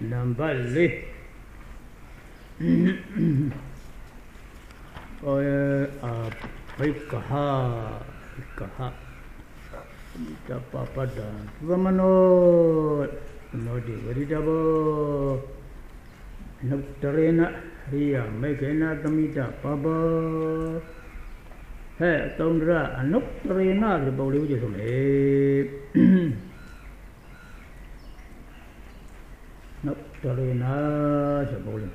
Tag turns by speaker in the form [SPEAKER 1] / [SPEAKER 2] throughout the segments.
[SPEAKER 1] number 4 Bikaha Papada Vamano Nodi Veritable Noctarena Ria Megana Tamita Paba Hey Tondra Noctarena the Bolivian Noctarena the Bolivian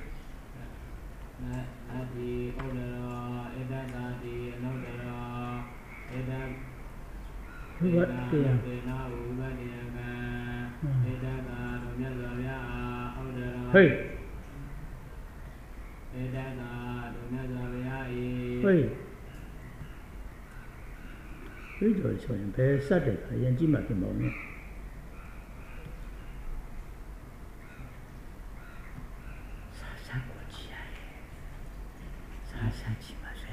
[SPEAKER 2] Adi Odara Edadi Nodara Edag
[SPEAKER 1] What
[SPEAKER 2] Edana Ubadiaga Edaga Domyazavia Odara
[SPEAKER 1] Hey
[SPEAKER 2] Edaga Domyazavia
[SPEAKER 1] Hey Bây giờ cho em bé sát được hiện chỉ mặc cái màu này sa của chị ấy sa chị mà sẽ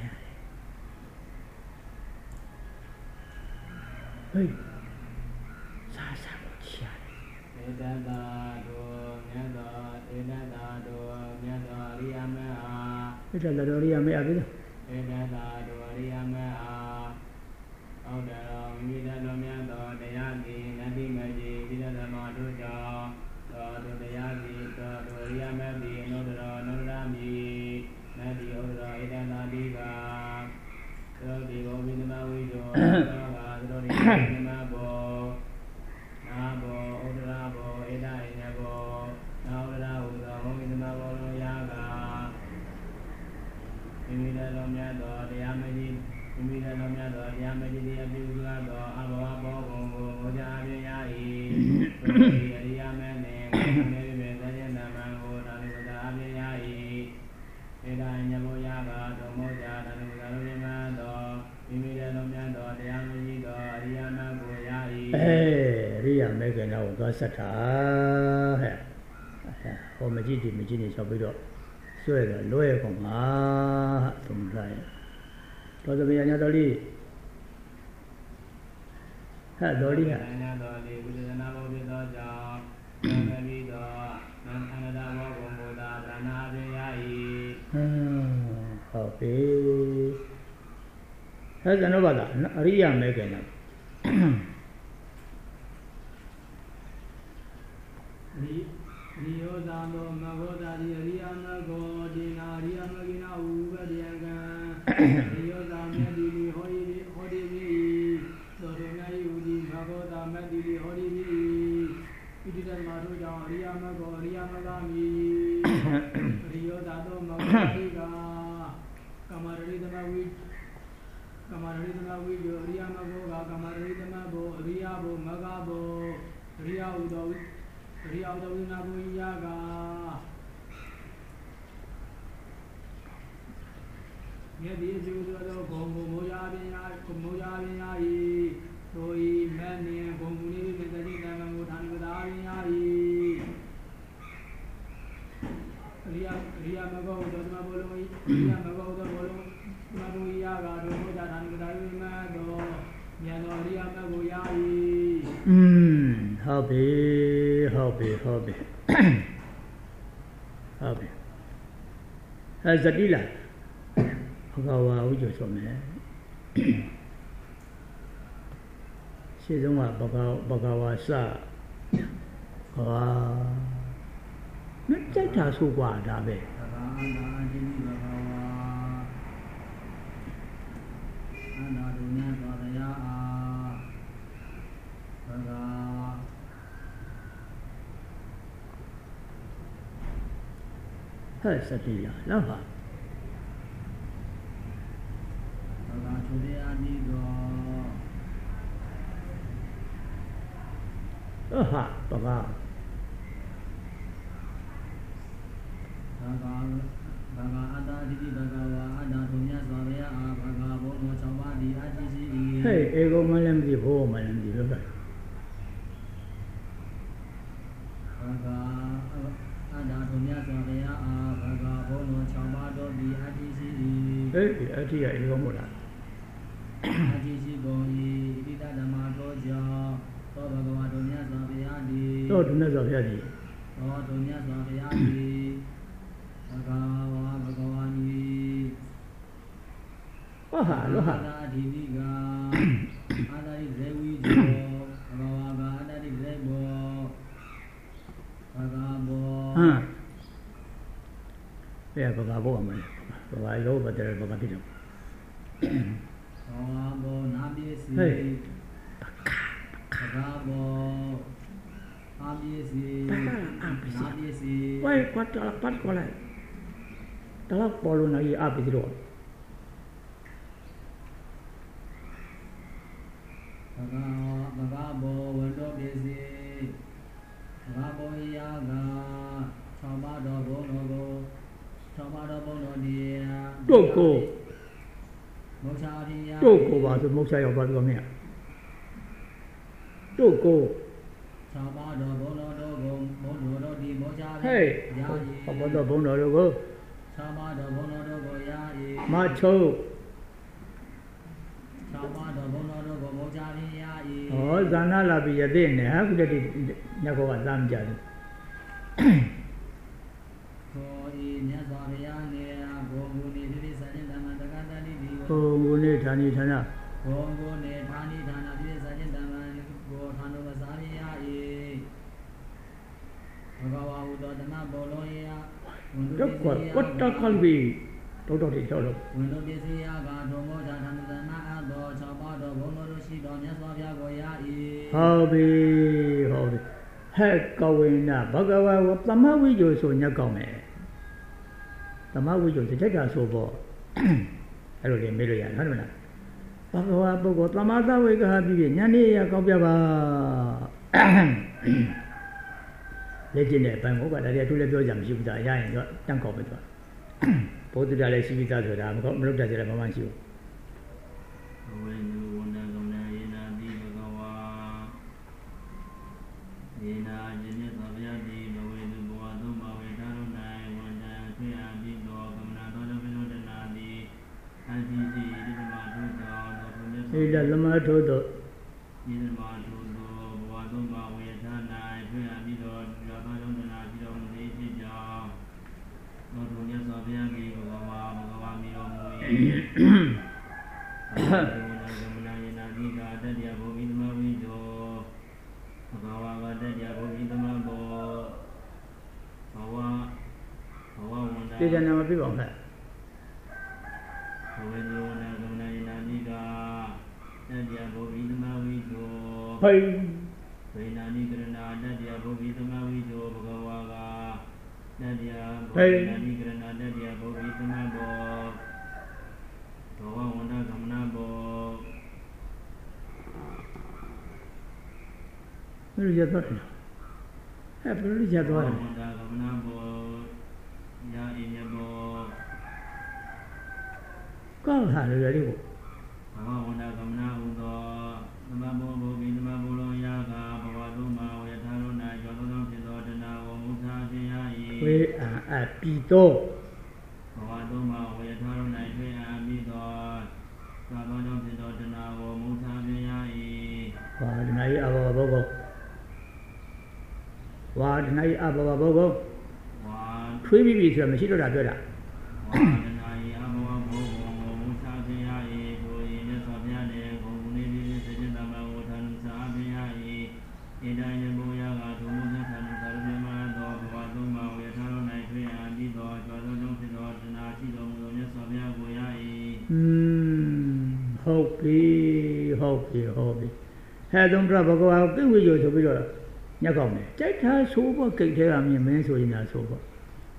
[SPEAKER 1] hey sa của chị ấy
[SPEAKER 2] Edada Do Nyada Edada Do Nyada Riyame A
[SPEAKER 1] bây giờ là đồ đi ăn mẹ biết không
[SPEAKER 2] Edada Do Riyame A Odara Midano Nyada Dayagi Nadi Maji Vidada Maduja Do Dayagi Do Riyame Di Nodara Nodami Nadi Odara Edada Diga Do Digo Vidama Vijo Do Riyame Bo Nabo Odara Bo Eda Inabo Naudara Uda Vidama Bo Yaga Imidano Nyada Dayamaji Imidano Nyada Dayamaji Diabiga Do Abo Bongo Moja Abiyai Riyame Nebe Dayana Mango Danuda Abiyai Eda Inabo Yaga Do Moja Danuda Rima Do Imidano Nyada Dayamaji Do Riyama Bo Yai
[SPEAKER 1] Riya mấy cái nào có sát thả hôm mà chỉ thì cho bây giờ xuôi rồi lôi còn má tụng lại rồi bây giờ nhà đó đi ha đó đi ha hợp lý hết rồi nó bảo là Riya mấy cái nào
[SPEAKER 2] Rio Dando Magoda Ria Nago Dina Ria Magina Uga Diaga Rio Dando Hodi Dodona Udi Magoda Madi Hodi Ididan Maruja Ria Mago Ria Magami Rio Dando Magodiga Kamarari Damawi Ria Magoga Kamarari Damabo Ria Bo Magabo Ria Udo Ria Udawina Buyaga Yadi Judo Moja Binyai Toi Mani Gomuni Medani Damamutan Gudari Ria Mago Dodma Boloi Ria Mago Bolo Mabuyaga Moja Dangudari Mado Yano Ria Magoyai
[SPEAKER 1] Hobby. Jadi lah, kau ujuk sama. Siapa bagawa sa, macam tak suka dah be. Hai setia, lama. Aha, baga.
[SPEAKER 2] Baga ada di bagawa ada dunia swabaya baga bomo cawa di ajisi.
[SPEAKER 1] Hey, ego malam di baga.
[SPEAKER 2] Baga ada dunia swabaya baga bomo cawa di ajisi.
[SPEAKER 1] Ati ya ego mula.
[SPEAKER 2] Ajisi boi tidak ada madoja. To bagawa dunia swabaya di.
[SPEAKER 1] To dunia swabaya di.
[SPEAKER 2] သောတုညသောဘုရားဤဘဂဝါဘဂဝါနီ
[SPEAKER 1] ဟောဟာလောဟာ
[SPEAKER 2] အာတိတိကအာတရိဇေဝိဇောဘဂဝါကအတရိဇေဘောဘဂဘော
[SPEAKER 1] ဟမ်ဘယ်ဘဂဘောမှာဘဂလောဘတဲ့ဘဂတိတော့
[SPEAKER 2] ဘောဘောနာပိစီဘဂဘောအာပိစီနာပိစီ
[SPEAKER 1] ဝိုင်ကွတ်တာပတ်ကောလိုက်တော့ပေါ်လို့နေအာပိစီတော့
[SPEAKER 2] ဘဂဘောဝန္တောပိစီဘဂဘောယာကသောဘာတော်ဘုံတော်ကိုသောဘာတော်ဘုံတော်ဒီ
[SPEAKER 1] တို့ကို
[SPEAKER 2] မောချာရိယ
[SPEAKER 1] တို့ကိုပါဆိုမောချာရောက်ပါတော့မင်းတို့ကို
[SPEAKER 2] သောဘာတော်ဘုံတော်တို့ကိုဘုံတော်တို့ဒီမောချာရိ
[SPEAKER 1] ဟေးဘောတော်ဘုံတော်တို့ကို
[SPEAKER 2] သောဘာတော်ဘုံတော်တို့ကိုယာဤ
[SPEAKER 1] မချုံ
[SPEAKER 2] သောဘာတော်ဘုံတော်တို့ကိုမောချာရိယဤ
[SPEAKER 1] ဟောဇာနာလာပြီးရတဲ့နဲ့ဟာခုတည်းညကောကသာမကြဘူး
[SPEAKER 2] ကိုဤမြတ်စွာဘုရားနေဘုံကိုနေတိစัจ ဓမ္မတက္ကတတိဒီ
[SPEAKER 1] ဘုံကိုနေဌာနိဌာန
[SPEAKER 2] ဘုံကိုနေဌာနိဌာနတိစัจ ဓမ္မကိုဌာနဝစာရိယဤဘဂဝါဟုသောတနဘောလောယ
[SPEAKER 1] တော့ကွတ်တခလ်ဘီတော့တော်တယ်တော့
[SPEAKER 2] ဝန္ဒပစ္စည်းယကဒုံမောဇာဌာနသနာအသော6ပါးသောဘုံတော်တို့ရှိတော်မြတ်စွာဘုရားကိုယာဤ
[SPEAKER 1] ဟုတ်ပြီဟုတ်ပြီဟဲ့ကဝိနာဘဂဝါဝသမဝိဇ္ဇောဆိုညက်ကောင်းမယ်သမဝိဇ္ဇောတစ်ချက်ကဆိုပေါ့အဲ့လိုလေမေးလို့ရဟုတ်မလားဘဂဝါပုဂ္ဂိုလ်သမသဝိကဟာပြီးညနေရကောင်းပြပါလက်ကျင်တဲ့အပိုင်းကိုကဒါတည်းအထူးလည်းပြောကြမရှိဘူးဒါရရင်တော့တန့်ကောက်ပဲသွားဘုဒ္ဓတရားလည်းရှိပြီးသားဆိုတာမလုပ်တတ်ကြတယ်ဘာမှမရှိဘူး
[SPEAKER 2] ဝိနုဝန္ဒကမနာယေနာတိဘဂဝါယေနာယညေသောဗျာတိဘဝေတုဘဝသုံးပါဝေသာရုဏိဝန္ဒံထွေအာတိသောကမနာသောတပိနောတနာတိအန္တိတိဣတိမထုသောသောထုမြတ်
[SPEAKER 1] ဣဒသမထုသော
[SPEAKER 2] ဣတိမထုသောဘဝသုံးပါဝေသာ၌ထွေအာတိသောယောသောယုံတနာရှိတော်မူသည်ဖြစ်ကြောင်းသောထုမြတ်စွာဘုရားကြီးဘဂဝါမိတော်မူ၏ကမနာယေနာတိကတတ္တယဘုံဣသမဝိဇ္ဇောဘဂဝါကတတ္တယဘုံဣသမဘောဘဝဝန္ဒ
[SPEAKER 1] တေဇနာမပြပါဘူး
[SPEAKER 2] ဘဝေယောနာကမနာယေနာတိကတတ္တယဘုံဣသမဝိဇ္ဇော
[SPEAKER 1] ဟိ
[SPEAKER 2] ဝေနာနိကရဏတတ္တယဘုံဣသမဝိဇ္ဇောဘဂဝါကတတ္တယဘုံဣနာနိကရဏတတ္တယဘုံဣသမဘောဘဝဝန္ဒကမနာဘော
[SPEAKER 1] ဘယ်လိုရသွားတယ်ဟဲ့ဘယ်လိုရသွားတယ်
[SPEAKER 2] ဝန္ဒကမနာဘောယာဣညဘော
[SPEAKER 1] ကောင်းတာလေဒီကို
[SPEAKER 2] ဘဝဝန္ဒကမနာဟုသောသမဘောဘောဘိသမဘောလောယာကဘဝတုမဝေထာရုဏာကျော်သောဖြစ်သောတဏဝမုသာဖြစ်ရ၏
[SPEAKER 1] ဝေအပိတော
[SPEAKER 2] ဘဝတုမဝေထာရုဏာထွေအာပိသောသောကြောင့်ဖြစ်သောတဏဝမုသာဖြစ်ရ၏
[SPEAKER 1] ဝါဒနာယအဘဝဘောဝါဒနာယအဘဝဘော
[SPEAKER 2] ဝါ
[SPEAKER 1] ထွေးပြီးပြီဆိုတာမရှိတော့တာပြောတာ
[SPEAKER 2] ဝါဒနာယအဘဝဘောမုသာဖြစ်ရ၏ကိုယ်ရင်းသောဘုရားနဲ့ဂုဏ်နေပြီးစေတသမ္မာဝဋ္ဌာနစာဖြစ်ရ၏ဣဒံယဘောယကဒုမုသထာနသာရမြမသောဘဝတုမဝေထာရုဏာထွေအာပိသောသောကြောင့်ဖြစ်သောတဏရှိတော်မူသောမြတ်စွာဘုရားကိုရ၏
[SPEAKER 1] ဟုတ်ပြီဟဲ့သုံးပြဘဂဝါပြည့်ဝရဆိုပြီးတော့ညက်ကောင်းတယ်ကြိုက်တာဆိုဖို့ကိတ်ထဲကမြင်မင်းဆိုရင်သာဆိုဖို့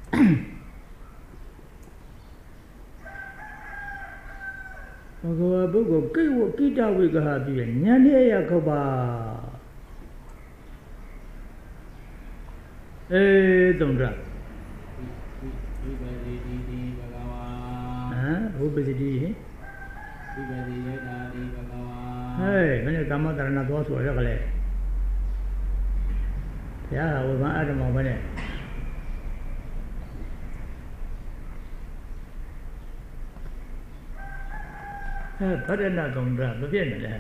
[SPEAKER 1] ဘဂဝါပုဂ္ဂိုလ်ကိဝကိတဝိကဟာပြီးဉာဏ်နဲ့ရခောပါသုံးပြ
[SPEAKER 2] ဝိပတိတိဘဂဝါ
[SPEAKER 1] ဝိပတိတိ
[SPEAKER 2] ဝိပတိယတာတိဘဂဝါ
[SPEAKER 1] ဟဲ့မင်းကမ္မတရဏသွားဆိုရကလေးဘုရားဝိပန်အတ္တမောပဲနဲ့ဗဒ္ဒနာကုံဒမပြည့်နဲ့လေ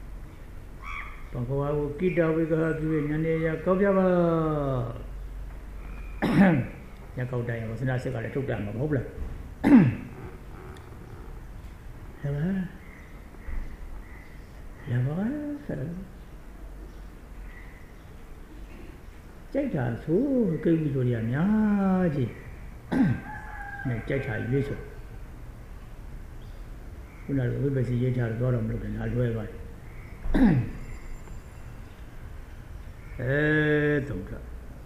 [SPEAKER 1] ဘဂဝါကိုကိတဝိကဟပြုဉာဏ်ရကောက်ပြပါညကောက်တိုင်းဝဆနာစစ်ကလည်းထုတ်တယ်မဟုတ်လားဟဲ့လားရပါကြိုက်တာဆိုကိစ္စတွေအများကြီးနဲ့ကြိုက်တာရွေးဆိုခုနကဝိပဿနာရေးချတော့တော့မလုပ်နဲ့ငါလွဲသွားတယ်တုံက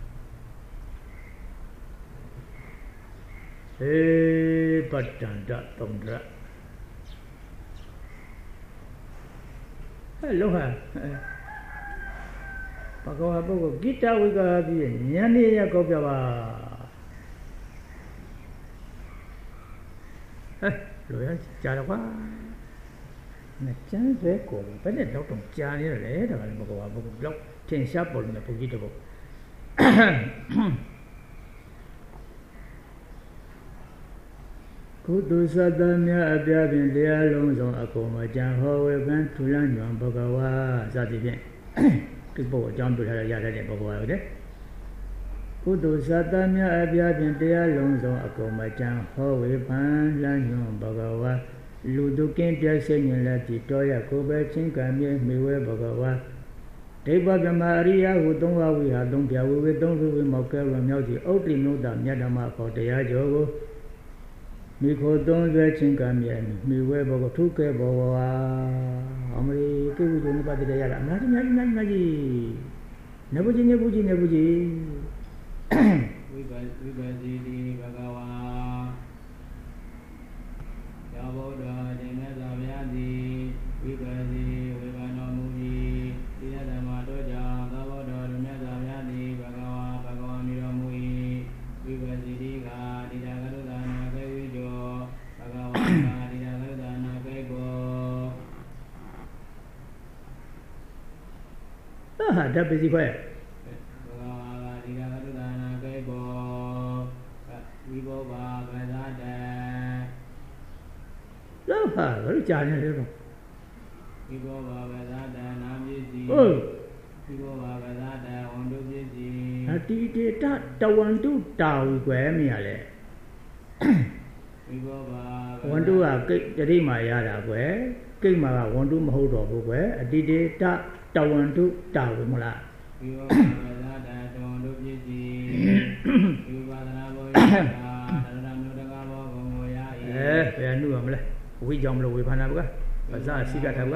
[SPEAKER 1] ပတ္တန္တတုံကဟဲ့လောဟာဘဂဝါပုဂ္ဂိုလ်ဂိတဝိကာပြီးဉာဏ်နဲ့ရကောက်ပြပါဟဲ့လိုရကြားတော့ကွာနဲ့ကျန်းဆွဲကိုဘယ်နဲ့တော့တုံကြားနေရလဲဒါကလည်းဘဂဝါပုဂ္ဂိုလ်လောက်ထင်ရှားပေါ်လို့ပုဂ္ဂိုလ်တပုတ်ကုသိုလ်စသများအပြားဖြင့်တရားလုံးစုံအကုန်အကျံဟောဝေပန်းထူလန်းညွန်ဘဂဝါစသည်ဖြင့်ဒီပုဂ္ဂိုလ်အကြောင်းပြုထားရတဲ့ဘဂဝါဟုတ်တယ်ကုသိုလ်စသများအပြားဖြင့်တရားလုံးစုံအကုန်အကျံဟောဝေပန်းလန်းညွန်ဘဂဝါလူတုကင်းပြစိတ်ညင်လက်တီတော်ရကိုပဲချင်းကံမြေမိဝဲဘဂဝါဒိဗ္ဗဗမအရိယဟုသုံးပါးဝိဟာသုံးပြဝေဝေသုံးစုဝေမောက်ကဲဝမြောက်စီဥတ္တိနုတ္တမြတ်ဓမ္မခေါ်တရားကျော်ကိုမိခိုသုံးဆွဲချင်းကံမြေမိဝဲဘဂထုကဲဘဝအမရိကိဝိဇ္ဇနိပါတိတရားရအများကြီးနေဘူးကြီးဝိပ္ပစီတိဘဂဝါယောဘုဒ္ဓဒေနသာဗျာတိဝိပ္ပစီဝေဘာနောမူ၏တိယဓမ္မတို့ကြောင့်သောဘုဒ္ဓလူမြတ်သာဗျာတိဘဂဝါမိတော်မူ၏ဝိပ္ပစီတိကတိတာကရုဏာနာကေဝိကျော်ဘဂဝါကတိတာကရုဏာနာကေကိုဟာဓာတ်ပစီခွဲဘဂဝါကတိတာကရုဏာနာကေကိုဝိဘောဘာပဇာတေလောက်ဟာဘယ်လိုကြာနေလဲတော့ဝိဘောဘာပဇာတေနာပစ္စည်းဟုတ်ဝိဘောဘာပဇာတေဝန္တုပစ္စည်းအတိတေတတဝန္တုတာဝီကွယ်မရလဲဝိဘောဘာဝန္တုကကိတ်တတိမာရတာကွယ်ကိတ်မာကဝန္တုမဟုတ်တော့ဘူးကွယ်အတိတေတတဝန္တုတာဝီမလားဝိဘောဘာပဇာတေတဝန္တုပစ္စည်းဝိပါဒနာဘောယတာဘယ်နှုတ်ရမလဲဝိကြောင့်မလို့ဝေဖန်တာဗျာပဇာစိကထားဗျာ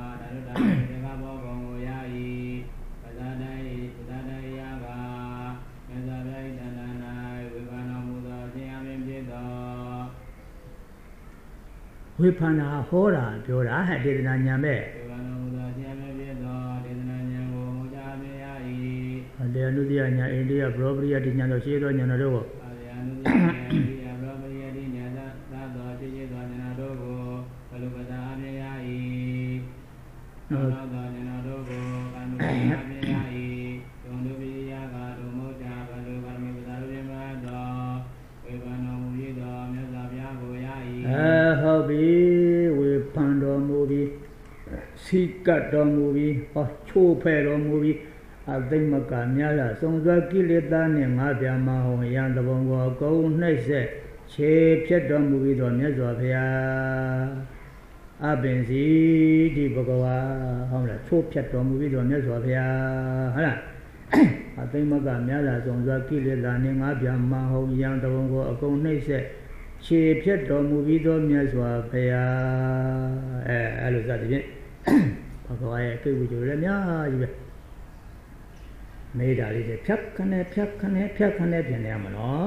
[SPEAKER 1] ဝေဖန်တာဟောတာပြောတာဟဲ့ဒေသနာညာမဲ့ဝေဖန်တော်မူသောဆရာမြတ်ဖြစ်သောဒေသနာညာကိုမူကြမြင်ရ၏အလျာနုတ္တိယညာအိန္ဒိယဘရောပရိယတိညာတို့ရှိသောညာတို့ကိုအလျာနုတ္တိယညာအိန္ဒိယဘရောပရိယတိညာသာသောရှိသောညာတို့ကိုဘလုပတာမြင်ရ၏သောသောညာတို့ကိုကာနုပတာမြင်ရ၏ဒုံဒုပိယကဒုမောကြဘလုကာမိပတာပြမသောဝေဖန်တော်မူ၏သောမြတ်စွာဘုရားကိုရ၏ဟုတ်ပြီဝေဖန်တော်မူပြီးစိကတ်တော်မူပြီးဟောချိုးဖဲ့တော်မူပြီးအသိမကများလားစုံစွာကိလေသာနှင့်ငါးပြားမဟုံရန်တဘုံကိုအကုန်နှိပ်စက်ခြေဖြတ်တော်မူပြီးတော်မြတ်စွာဘုရားအပင်စီဒီဘဂဝါဟုတ်လားချိုးဖြတ်တော်မူပြီးတော်မြတ်စွာဘုရားဟုတ်လားအသိမကများလားစုံစွာကိလေသာနှင့်ငါးပြားမဟုံရန်တဘုံကိုအကုန်နှိပ်စက်ခြေဖြတ်တော်မူပြီးသောမြတ်စွာဘုရားအဲ့လိုစသည်ဖြင့်ဘဂဝါရဲ့ကိဝိကျိုးလည်းများကြီးပဲမေးတာလေးတွေဖြတ်ခနဲ့ပြင်နေရမှာနော်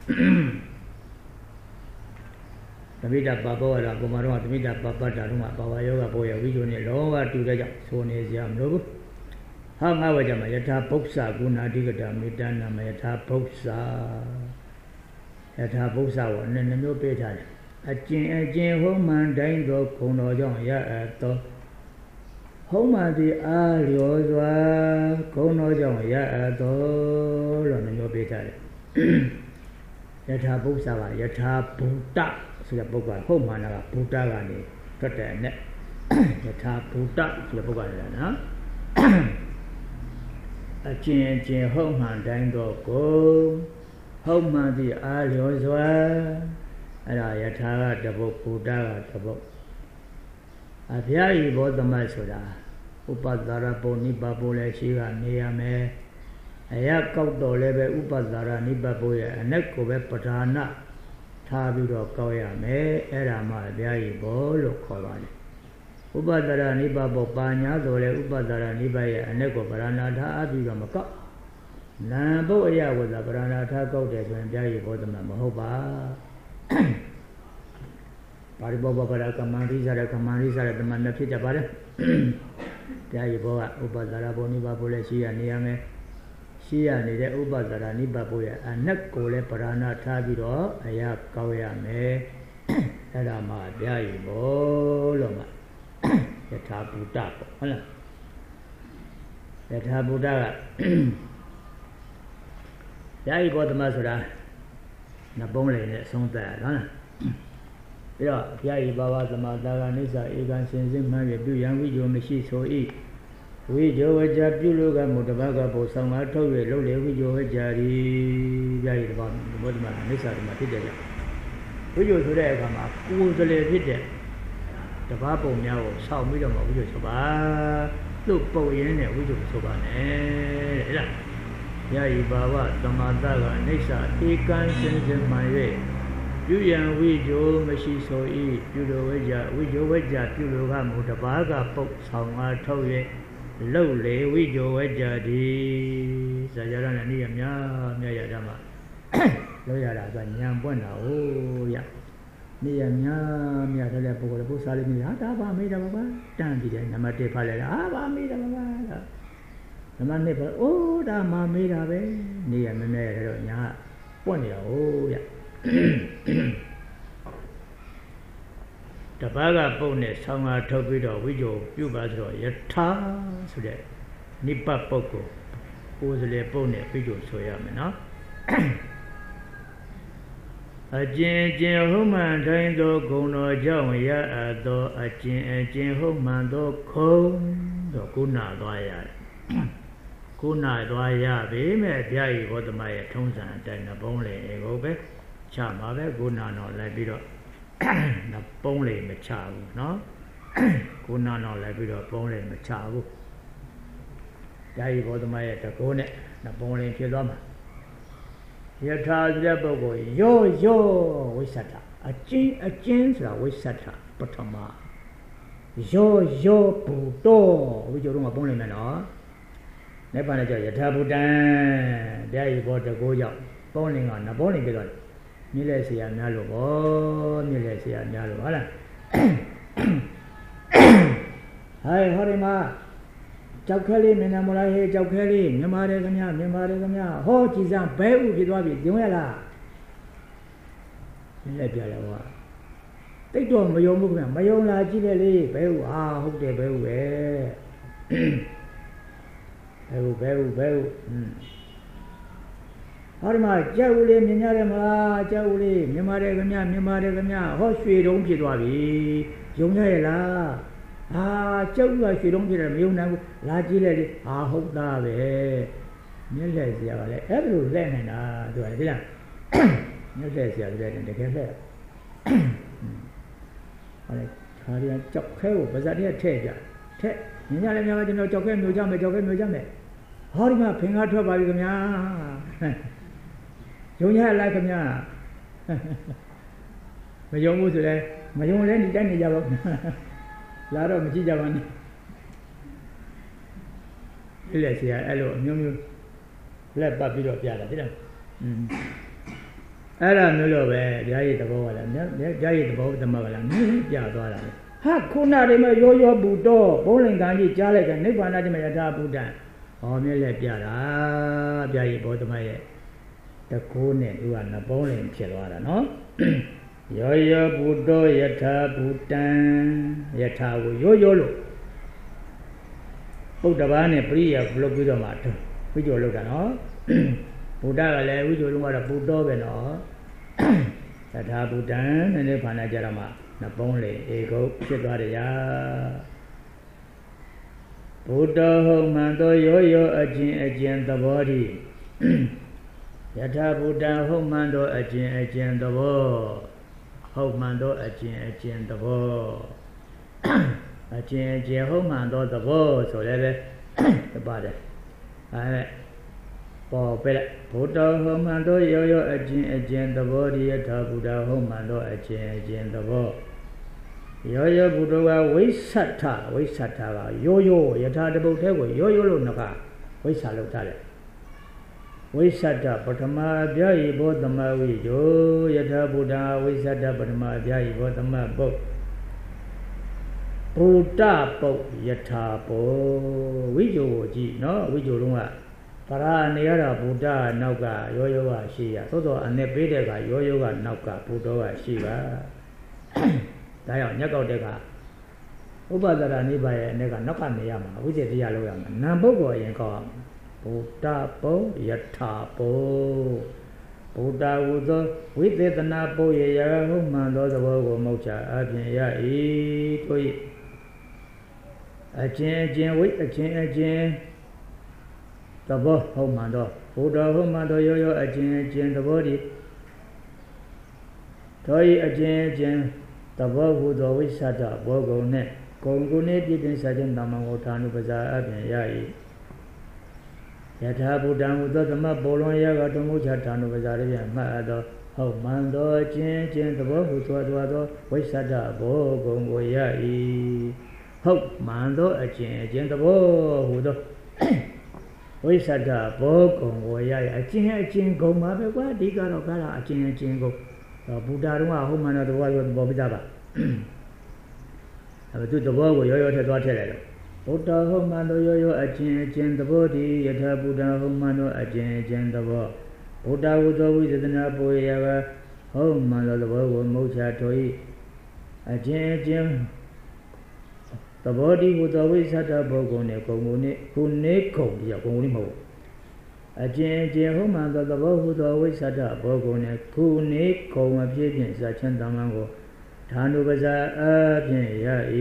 [SPEAKER 1] သမိတပပောရကုမာရောသမိတပပတ္တာတို့မှာပါဝါယောဂဘောရဝိကျိုးနဲ့လောဘတူတဲ့ကြောင့်ဆိုနေကြမလို့ဟာငါဝကြမှာယထာပု္ပ္ပစာကုဏာတိကတာမေတ္တနာမယထာပု္ပ္ပစာယထာပု္ပ္ပစာကိုအနည်းမျိုးပေးထားတယ်အကျင့်ဟုံးမှန်တိုင်းသောခုံတော်ကြောင့်ရအပ်သောဟုံးမှန်သည်အားလျော်စွာခုံတော်ကြောင့်ရအပ်သောလို့မျိုးပေးထားတယ်ယထာပု္ပ္ပစာကယထာဘုဒ္ဓဆိုတဲ့ပုဂ္ဂိုလ်ဟုတ်မှန်တာကဘုဒ္ဓကနေထွက်တဲ့နဲ့ယထာဘုဒ္ဓဆိုတဲ့ပုဂ္ဂိုလ်လည်းနော်အကျင့်ဟုတ်မှန်တိုင်းသောကိုဟုတ်မှန်သည်အားလျော်စွာအဲ့ဒါယထာကတပုတ်ဘုဒ္ဓကတပုတ်အဗျာယီဘောသမတ်ဆိုတာဥပဒရာပုံနိဗ္ဗာန်လည်းရှိကနေရမယ်အရာကောက်တော်လည်းပဲဥပဒရာနိဗ္ဗာန်ရဲ့အ내ကိုပဲပဓာနထားပြီးတော့ကောက်ရမယ်အဲ့ဒါမှအဗျာယီဘောလို့ခေါ်ပါတယ်ဥပဒရာနိဗ္ဗာန်ပါညာတော်လည်းဥပဒရာနိဗ္ဗာန်ရဲ့အ내ကိုပဓာနထားပြီးတော့မကောက်နာဘုတ်အရာဝဇ္ဇပဓာနထားကောက်တယ်ဆိုရင်ဗျာယီဘောသမတ်မဟုတ်ပါပါရိဘောပရကမ္မရိဇရကမ္မရိဇရတမန်နဲ့ဖြစ်ကြပါတယ်ဗျာယီဘောကဥပဒရာဘောနိဗ္ဗာန်လည်းရှိရနေရမယ်ရှိရနေတဲ့ဥပဒရာနိဗ္ဗာန်ရဲ့အ내ကိုလည်းပဓာနထားပြီးတော့အရာကောက်ရမယ်အဲ့ဒါမှဗျာယီဘောလို့မှယထာဘုဒ္ဓပေါ့ဟုတ်လားယထာဘုဒ္ဓကဗျာယီဘောသမဆိုတာနပုံးလေးနဲ့အဆုံးသတ်ရနော်ပြီးတော့ဗျာယီဘာဝသမတာကနိစ္စဧကံစင်စစ်မှန်ပြပြုရန်ဝိဇ္ဇောမရှိဆို၏ဝိဇ္ဇောဝကြပြုလို့ကမူတပတ်ကဘုဆောင်ငါထုတ်၍လုံးလေဝိဇ္ဇောဝကြရီဗျာယီဘောသမနိစ္စသမဖြစ်တယ်ဗျဝိဇ္ဇောဆိုတဲ့အခါမှာကိုယ်စလေဖြစ်တဲ့တပတ်ပုံများကိုဆောက်ပြီးတော့မှဝိဇ္ဇောဆိုပါလို့ပုံရင်းနဲ့ဝိဇ္ဇောဆိုပါနဲ့တဲ့အဲ့ဒါဗျာယီဘာဝသမတာကနိစ္စဧကံစင်စစ်မှန်၍ပြုရန်ဝိဇ္ဇောမရှိဆို၏ပြုလိုဝိဇ္ဇဝိဇ္ဇောဝိဇ္ဇပြုလိုကမူတပါးကပုတ်ဆောင်ငါထုတ်၍လှုပ်လေဝိဇ္ဇောဝိဇ္ဇတိဇာကြရနဲ့နေရမြရတာမှာလောက်ရတာကညံပွင့်တာဟုတ်ရနေရမြထားတဲ့ပုဂ္ဂိုလ်ပုစားလေးမြဟာဒါပါမေးတာပါတန်းပြီးတယ်နံပါတ်1ဖတ်လိုက်တာပါမေးတာပါနံပါတ်2ပါအိုးဒါမှမေးတာပဲနေရမြရတော့ညာပွင့်နေတာဟုတ်ရတပတ်ကပုတ်နဲ့ဆောင်းကားထုတ်ပြီးတော့ဝိဇ္ဇောပြုပါဆိုတော့ယထာဆိုတဲ့နိပ္ပပုတ်ကိုကိုယ်စလေပုတ်နဲ့ဝိဇ္ဇောဆိုရမယ်နော်အကျဉ်ဟုတ်မှန်တိုင်းသောဂုဏ်တော်ကြောင့်ရအပ်သောအကျဉ်ဟုတ်မှန်သောခုံတော့ကုဏသွားရတယ်ကုဏသွားရပေမဲ့ဗျာယီဘောသမရဲ့ထုံးစံအတိုင်းနှပုံးလေကိုပဲချမှာပဲကုဏတော့လိုက်ပြီးတော့နှပုံးလေမချဘူးเนาะကုဏတော့လိုက်ပြီးတော့ပုံးလေမချဘူးဗျာယီဘောသမရဲ့တကိုးနဲ့နှပုံးလေဖြစ်သွားမှာယထာတဲ့ပုဂ္ဂိုလ်ရောဝိသတ္တအကျဉ်ဆိုတာဝိသတ္တပထမရောဘူတောဝိကျော်တော့မပုံးလိုက်မယ်နော်နိဗ္ဗာန်နဲ့ကြောယထာဘူတံတရားဤဘောတကိုးရောက်ပုံးလင်ကနပုံးလင်ပြတော့မြစ်လက်เสียများလို့ဗောမြစ်လက်เสียများလို့ဟုတ်လားဟဲ့ဟောဒီမှာကြောက်ခဲလေးမြင်နေမလားဟဲ့ကြောက်ခဲလေးမြင်ပါတယ်ခင်ဗျာဟောကြည်စံဘဲဥဖြစ်သွားပြီညုံရလားလက်ပြလဲဟောတိတ်တော့မယုံဘူးခင်ဗျာမယုံလားကြည့်လေလေးဘဲဥဟုတ်တယ်ဘဲဥပဲဘဲဥဟောဒီမှာကြောက်ဦးလေးမြင်ရတယ်မလားကြောက်ဦးလေးမြင်ပါတယ်ခင်ဗျာဟောရွှေတုံးဖြစ်သွားပြီယုံရရဲ့လားကြောက်ဦးကရွှေတုံးဖြစ်တယ်မယုံနိုင်ဘူးလာကြည့်လိုက်လေဟုတ်သားပဲမျက်လက်เสียပါလေအဲ့ဒါလိုလက်နေတာသူကဒီလားမျက်လက်เสียတယ်တကယ်လက်ဟောလေခါရီကြောက်ခဲကိုပါဇာတည်းထည့်ကြထက်မြင်ရတယ်များကျွန်တော်ကြောက်ခဲမျိုးကြမယ်ဟောဒီမှာဖင်ကားထွက်ပါပြီခင်ဗျာယုံရလားခင်ဗျာမယုံဘူးဆိုလဲမယုံလဲဒီတိုင်းနေကြပါဦးလာတော့မကြည့်ကြပါနဲ့ဒီလက်စီအဲ့လိုအမျိုးလက်ပတ်ပြီးတော့ပြတာတိလားအဲ့ဒါမျိုးလို့ပဲဗျာရည်သဘောကလည်းဗျာရည်သဘောသမကလည်းမြင်ပြသွားတာဟာခုနတည်းမှာရောဘူတော့ဘုံလင်ကံကြီးကြားလိုက်တဲ့နိဗ္ဗာန်တည်းမှာယထာဘုဒ္ဓဟောမြဲလက်ပြတာဗျာရည်ဘောသမရဲ့တကိုးနဲ့သူကနှပုံးလင်ဖြစ်သွားတာနော်ရောဘုဒ္ဓယထာဘုတံယထာကိုရောလို့ပုဒ္ဓဘာနဲ့ပရိယလုပ်ပြီးတော့မှဝိဇ္ဇောလုပ်တာနော်ဘုဒ္ဓကလည်းဝိဇ္ဇောလုံးကတော့ဘုဒ္ဓပဲနော်ယထာဘုတံနဲ့ဘာနာကြတော့မှနှပုံးလင်ဧကုတ်ဖြစ်သွားတယ်ရာဘုဒ္ဓဟုတ်မှန်သောရောအကျဉ်သဘောတိ Yatha Buddha Homando Ajin the War Homando Ajin the War Ajin Homando the War so the body for Buddha Homando Yo Ajin the body Yatha Buddha Homando Ajin the War Yo Buddha Waisata Yo Yatha the Buddha Yo Naka Waisalutale Vaisata Patama Bhyayi Bodhama Vijo Yatha Buddha Vaisata Patama Bhyayi Bodhama Bo Buddha Po Yatha Po Vijo Ji no Vijo Lunga Para Niyara Buddha Nauka Yoyoga Shiya Toto Ane Pedeka Yoyoga Nauka Buddha Shiva Dayo Nyakao Deka Upadara Nibaya Neka Naka Niyama Vijaya Loyama Nambogo Yenko Buddha Po Yatha Po Buddha Udo Videtana Po Yaya Humando the Vogo Mocha Abya E Toi Ajin Wait Ajin the Bo Homando Buddha Homando Yo Ajin the body Toi Ajin the Bo Hudo Visata Bogo Ne Kongune didn't Sajan Namangotanu Baza Abya Yatha Buddha Udama Bolon Yaga to Muchatanu Bazaria Mado Ho Mando Jin the Bohu Tuado Waisada Bo Gongo Yai Ho Mando Jin the Bo Hudo Waisada Bo Gongo Yai Jin Go Mabewa Diga Gala Jin Go Buddha Humana the Wayo Bobidaba I will do the war with Yoyo to Buddha Homando Yo Ajin the body, Yatha Buddha Homando Ajin the war. Buddha was always the Napoya Homando the war Mocha Toi Ajin the body was always at a Bogone, Kuneko, Yakonimo. Ajin Homando the war was always at a Bogone, Kuneko, appeared such and Damango. Tanubaza Abin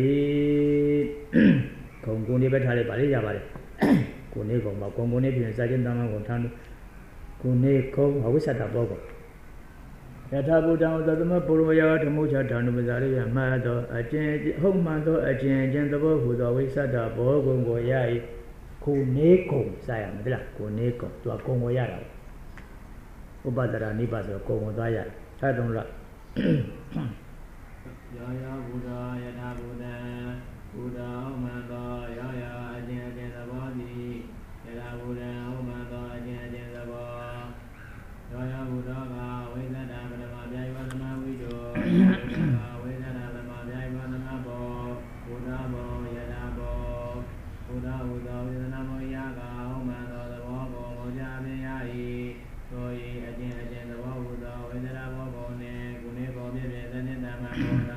[SPEAKER 1] Ya Konguni Betale Balia Kuneko, Konguni, Sergeant Damango Tanu Kuneko, I wish at a bogo. Yatabu down the Mapuya to Mucha Tanubazaria Mado, Ajin Homando, Ajin the Bo who's always at a bogo Yai Kuneko, Siam, Kuneko, to a Congo Yara. Ubadara Nibas or Congo Daya. I don't like.
[SPEAKER 2] Yaya Buddha Yatha Buddha Buddha Homando Yaya Ajin the body Yatha Buddha Homando Ajin the body Yaya Buddha Vaisada Padama Bhyayi Bodhama Vijo Vaisada Padama Bhyayi Bodhama Bo Buddha Bo Yatha Bo Buddha Buddha Vidana Bo Yaga Homando the Bo Moja Bhyayi Toi Ajin the Bo Buddha Vaisada Bo Bone Gune Bo Bhyayi Dhanitama Bo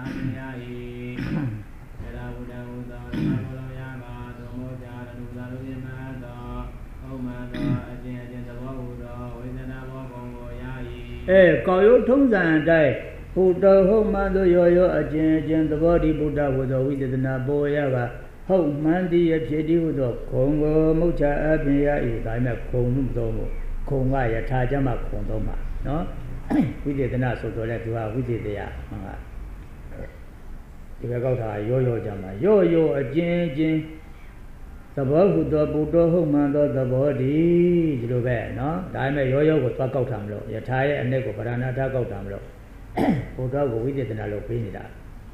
[SPEAKER 1] Koyo Tongzan Dai Buddha Homando Yo Ajin the body Buddha was always the Naboyaga Ho Mandi Pedi with the Congo Mocha Abia Dime Kong Domo Konga Tajama Kondoma no we did the Naso to let you out we did there if I go to Yo Jama Yo Ajin the Buddha Homando the body, you no? Dime Yo was talk out Tamlo, Yataya and Neko Parana talk out Tamlo. Buddha we did an alopinida.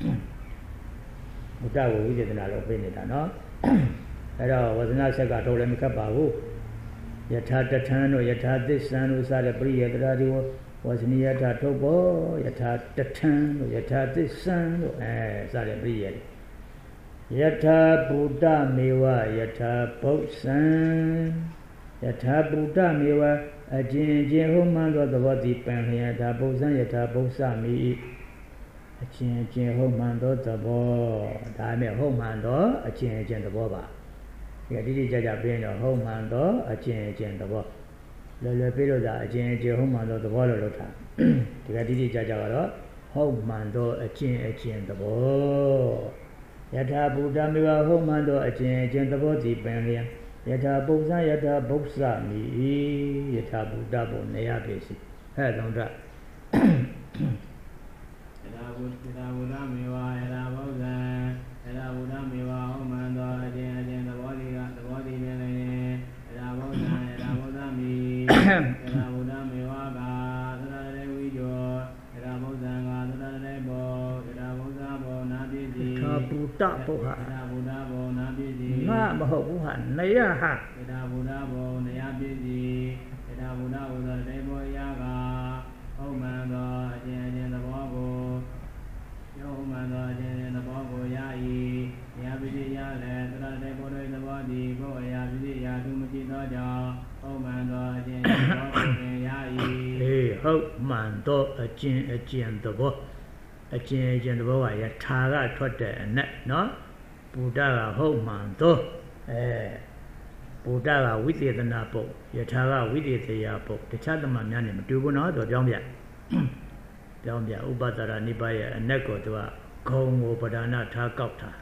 [SPEAKER 1] Buddha we did an alopinida, no? That was not Saka told him Kabahu. Yata Tatan or Yata this son was at a Bria radio was near Tatobo, Yata Tatan or Yata this son, Sada Bria. Yatha Buddha Mewa Yatha Bosan Yatha Buddha Mewa Ajin Homando the body pan Yatha Bosan Yatha Bosami Ajin Homando the Bo Dame Homando Ajin the Boba Yadi Jaja Brain of Homando Ajin the Bo Lolo Piloda Ajin Homando the Bolota Yadi Jaja Homando Ajin the Bo Yatha Buddha Miwa Homando Ajin the body pan Yata Bosa Yata Bosa Mi Yata Buddha Bonea Besi. Head on that.
[SPEAKER 2] Yata Buddha Miwa, Yata Bosa, Yata Buddha Miwa, Omando, Again, the body, Yata Bosa, Yata Bosa Mi, Yata Buddha Miwa, the Wijo, Yata Bosa, the Nebo, Yata Bosa Bonabi,
[SPEAKER 1] Buddha Boha.
[SPEAKER 2] Yata Buddha Bonabi,
[SPEAKER 1] Mahohan, Nayaha.
[SPEAKER 2] Yata Buddha Bonabi, Yata Buddha was a Nebo Yaga, Omando, again, the Bobo, Yomando, again, the Bobo Yai, Yabidi Yale, the Nebo in the body, Go Yabidi Yadumuchi Doja, Omando, again, the Bobo Yai.
[SPEAKER 1] Hey, Hope Mando, a gin, the bo. A gin, the boy, a taga, trotter, and net, no? Buddha, Hope Mando, Buddha, with the Napo, Yataga, with the Yapo, the Chadaman, do not or Jambia. Jambia, Ubadara, Nibaya, and Neko to a Kongo Padana Takota.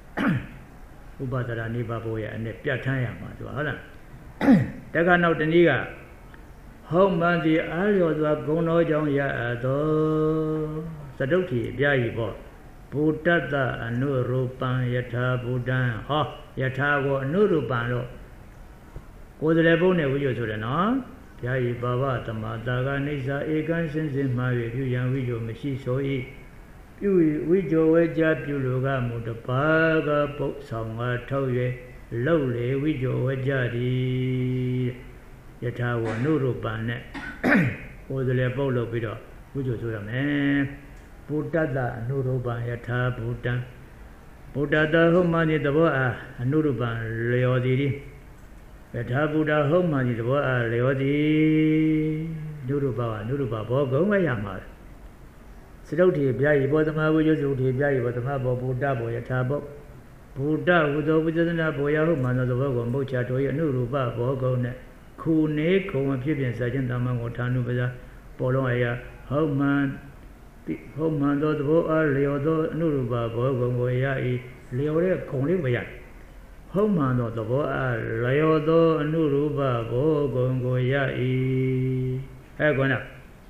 [SPEAKER 1] Ubadara Nibaboya and the Piatayama to Hala. Daga no the Niga. Home man the Alio Gono Jonya do Saduki, Biaibo. Buddha Anurupan Yata Buddha, oh, Yatago Anurupan. Go the Lebone with you to the no? Yai Baba, Tamadaga Nisa, Egan Sensin Mari, Yuyan Vijo, Messi, so e. You Vijo, Weja, Puluga, Mutapaga, Boat Song, Toye, Lowly, Vijo, Wejadi, Yatawa, Nurupan, or the Lebolo Bido, Vijo to the man. Buddha, Nuruban, Yata, Buddha. Buddha, the Homani, the Boa, Nuruban, Leodidi. Yata Buddha, Homani, the Boa, Leodi, Nuruba, Bogo, Mayama. Sidoti, Biai, Bodama, Wujuti, Biai, Bodama, Buddha, Boyatabo. Buddha, with the Boya, Homan, the Bogo, Mocha, Nuruba, Bogo, Kune, Koma, Pibian, Sergeant Amangotanu, Poloya, Homan. Homando, the Boa, Leodo, Nuruba, Bogo, Yai, Leore, Kongbaya. Homando, the Boa, Leodo, Nuruba, Bogo, Yai. Agona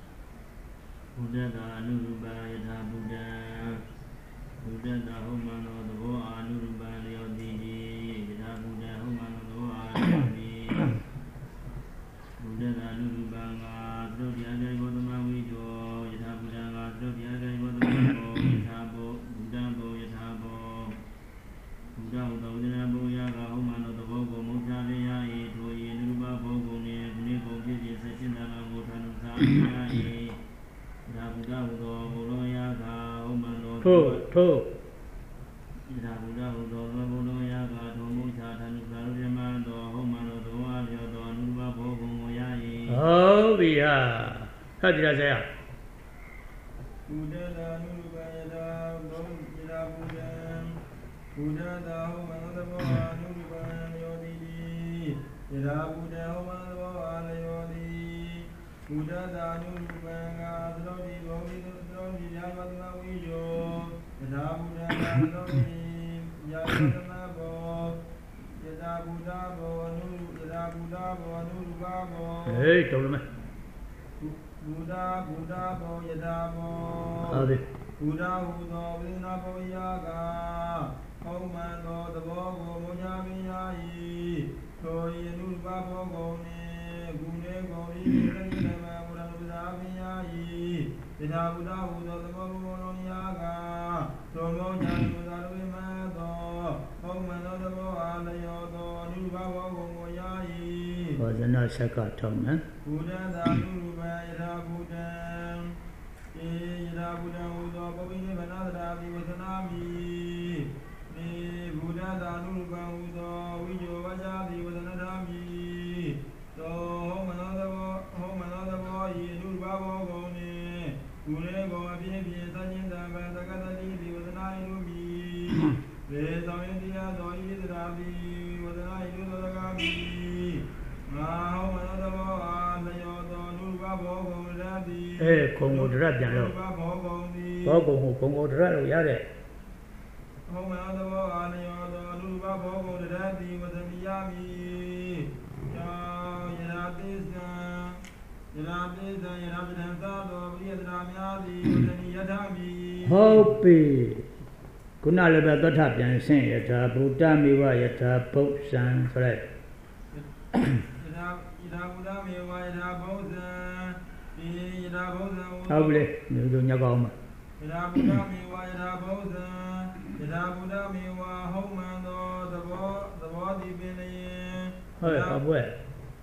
[SPEAKER 1] Buddha, Nuruba, Yata Buddha, Buddha, Homando, the Boa, Nuruba, Leodi, Yata Buddha, Homando, the Boa, Leodi, Buddha, Nuruba, Dodia, Godama, Wijo, Yata Buddha, Dodia, Godama, Yatabo, Buddha, Yatabo, Buddha, Buddha, Yaga, Homando, the Bogo, Motalia, Toy, Nuruba, Bogo, Nico, Gigi, Satina, Motanu, Buddha, Buddha, Yaga, Homando, To, Buddha, Buddha, Yaga, Tomuta, Tanusarama, Homando, Doa, Nuruba, Bogo, Yai. Oh, we are. How did I say? Buddha, Nuruba, Yada, Buddha, Buddha, Homando, Nuruba, Yodi, Yada, Buddha, Homando, Yodi, Buddha, Nuruba, Dodi, Dodi, Yamana, Wijo, Yada, Buddha, Dodi, Yamana, Yada, Buddha, Yada, Buddha, Nuruba, hey, told me. Buddha, Yada, Buddha, Buddha, Yaga, Homando, the Bogo, Mojami, Toy, Nuruba, Bogo, Gune, Gori, Yada, Buddha, the Bogo, Yaga, Tomo, Yadu, Homando, the Boa, Yodo, Nuruba, Bogo, Yai. Was another second tongue, eh? Buddha, Nuruba, Yada, Buddha. Yada Buddha, Bobini, Banada, Vivatanami, Buddha, Nuruba, Vijo, Vajabi, with another. So, home another boy, Nuruba, Gone, Gune, Baby, Sanjinda, Bandakati, with an eye to me. There's a India, Doi, the Rabi, with an eye to the Gabi. Home another boy, Nuruba, Bogo, Rabi. Eh, Congo Drab, Bogo, Congo Drab, Yare. Home another boy, Nuruba, Bogo, the Rabi, with a Miami. Hopi Kunalaba Dota Pian Saint Yata Buddha Miwa Yata Boat San Fred Howly, you do Yagoma. Where?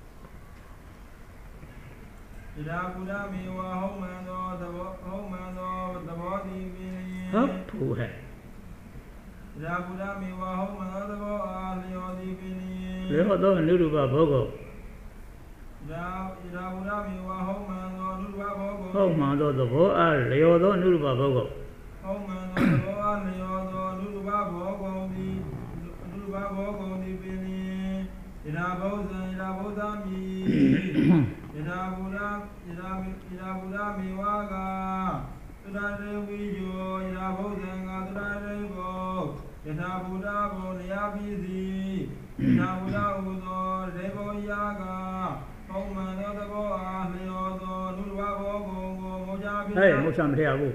[SPEAKER 1] Hey, Mosam Reago.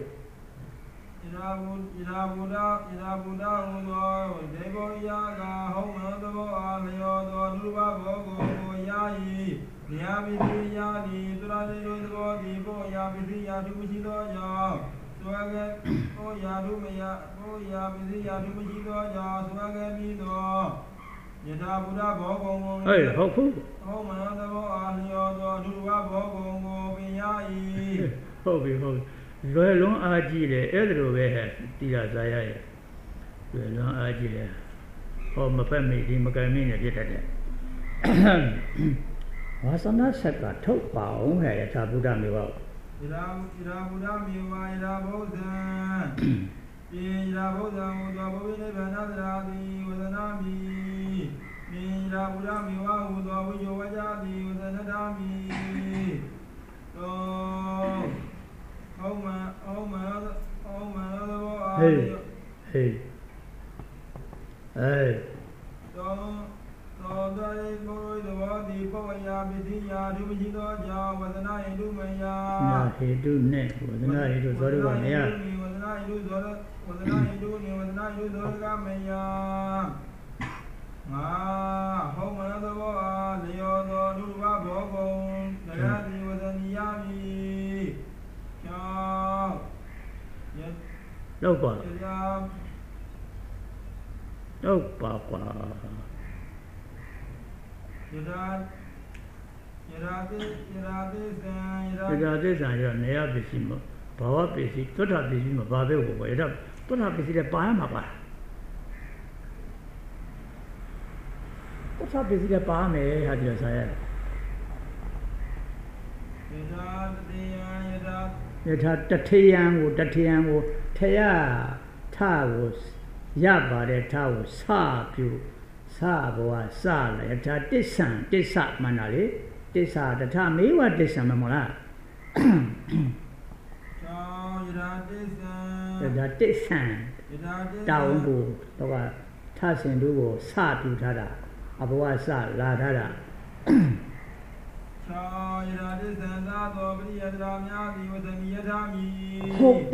[SPEAKER 1] Hey, how cool. Hope. Long Agile, everywhere, Tira Zaya. Long Agile. Oh, my family, Macamina did that. Was on that second top bow, had a tabudami well. Hey. No, Papa. This and your near Bissimo, Power Busy, Tota Bissimo, Babe, wait up, Tota Busy the Pamapa. What's up, Busy the Pame, had you said? It had the Tiango, Tea, Towers, Yaba, the Towers, Sabu, Saboa, Sala, it had this son, this up Manali, this are the time, what this Mamola. This son, down, Boa, Tassin Duo, Sabu Tada, Aboa Sa, La Tada. Hope,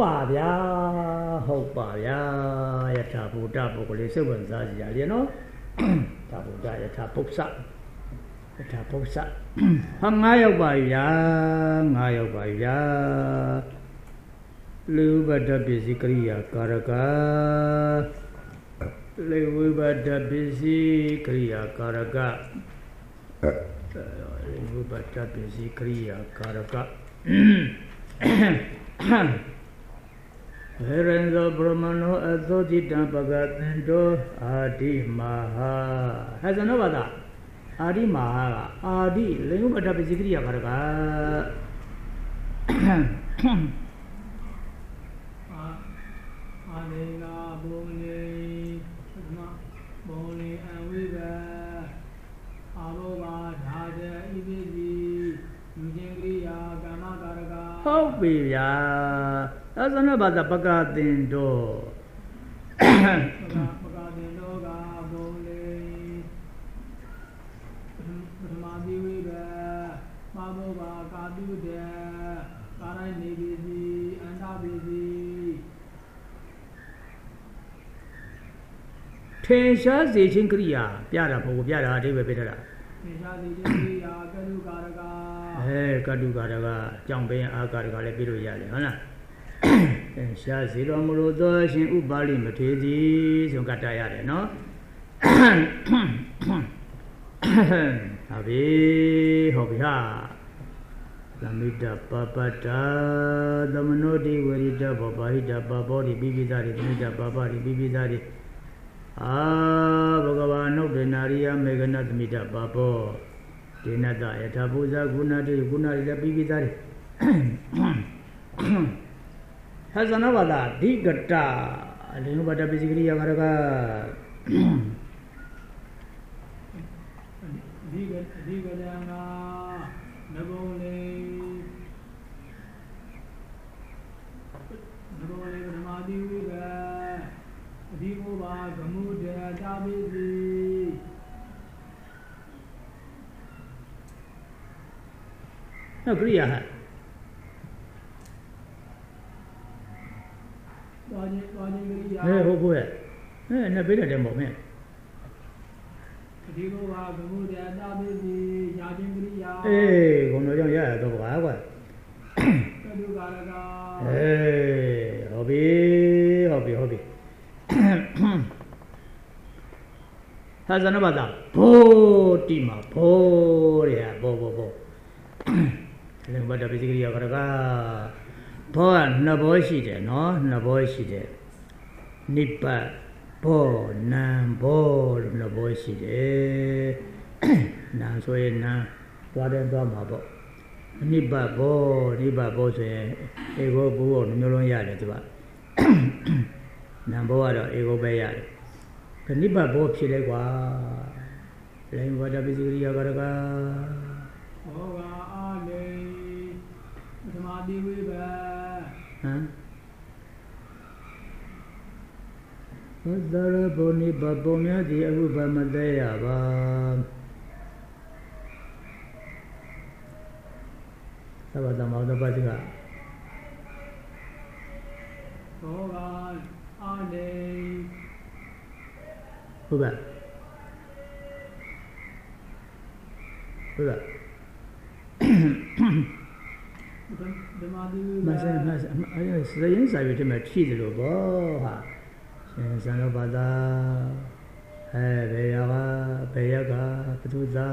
[SPEAKER 1] Yatabu, Dabu, Silver Zazia, you know, Tabu, Yatapusa, Yatapusa. Hangayo by ya, Luba busy Kriya Karaga, Luba busy Kriya Karaga. Bata busy Kriya Karaka. Herenzo Brahmano Azodita Bagatendo Adi Maha. Has another Adi Maha. Adi, Lingubata busy Kriya Karaka. Adela Boni, Boni and Weaver. Hope ya. That's another the Bagadin door. ထေရှားစေခြင်းကရိယာပြတာဘုံပြတာအဓိပ္ပာယ်ပြတာ
[SPEAKER 2] ထေရှားစေခြင်းကရိယာကတုကာရက
[SPEAKER 1] ကတုကာရကကြောင့်ပင်အာကာရကလည်းပြလို့ရတယ်ဟုတ်လားရှားစေတော်မူလို့သောရှင်ဥပါလိမထေရသည်ဆိုကတ္တရတယ်နော်ဟာပြီဟုတ်ပြီဟာသမိတပပတာသမနောတိဝရိတဘောဘာဟိတပဘောတိပိပိသတိသမိတပပတိပိပိသတိဘဂဝါနုဒ္ဒနာရိယမေဃနသမိတပဘောဒေနတယထာပူဇာဂုဏတိဂုဏရိလည်းပိပိသတိဟဇနဝလာဓိကတအလင်းဘတပိစိကရိယကရက
[SPEAKER 2] ဒီကရငါနဂုံလေးပထမတိဝိဘအဒီကိုပါဂမှုတေတာပိစီ
[SPEAKER 1] နောက်ကရိယာဟ
[SPEAKER 2] သွားခြင်းကရိယာ
[SPEAKER 1] ဟုတ်ကိုရဲ့နှစ်ပေးတယ်ပေါ့မင်း
[SPEAKER 2] ဒီကိုပါဂမှုတေတာပိစီရာခြင်းကရိယာ
[SPEAKER 1] ဘုံတော်ကြောင့်ရရတော့ပါကွာ
[SPEAKER 2] ကတုကာရက
[SPEAKER 1] ဟုတ်ပြီသာဇနဘာသာဘောတိမှာဘောတဲ့ဘောလည်းဘာတပိစိကရိယာကရကဘောကနှစ်ဘောရှိတယ်နော်နှစ်ဘောရှိတယ်နိပ္ပဘောနံဘောလို့နှစ်ဘောရှိတယ်နာဆိုရင်နာသွားမှာပေါ့နိဗ္ဗာဘောဆိုရင်ဧကောဘုရောနှမျိုးလုံးရတယ်သူကနံဘောကတော့ဧကောပဲရတယ်နိဗ္ဗာဘောဖြစ်လဲကွာလေဝတ္တပိစိကရိယာကရက
[SPEAKER 2] ဘောကအာလေပထမတိဝိဘ
[SPEAKER 1] သရဘောနိဗ္ဗာပုံများသည်အခုဗမသေးရပါသဗ္ဗတမောတပတိက
[SPEAKER 2] ဘောကအာလေ
[SPEAKER 1] ဟုတ်ပါ
[SPEAKER 2] ဓမ္မတိ
[SPEAKER 1] မဆန်စရင်စာရွက်ထဲမှာဖြည့်တယ်လို့ဘောဟာရှင်ဇန်လောဘာသာဘေယကပတုသာ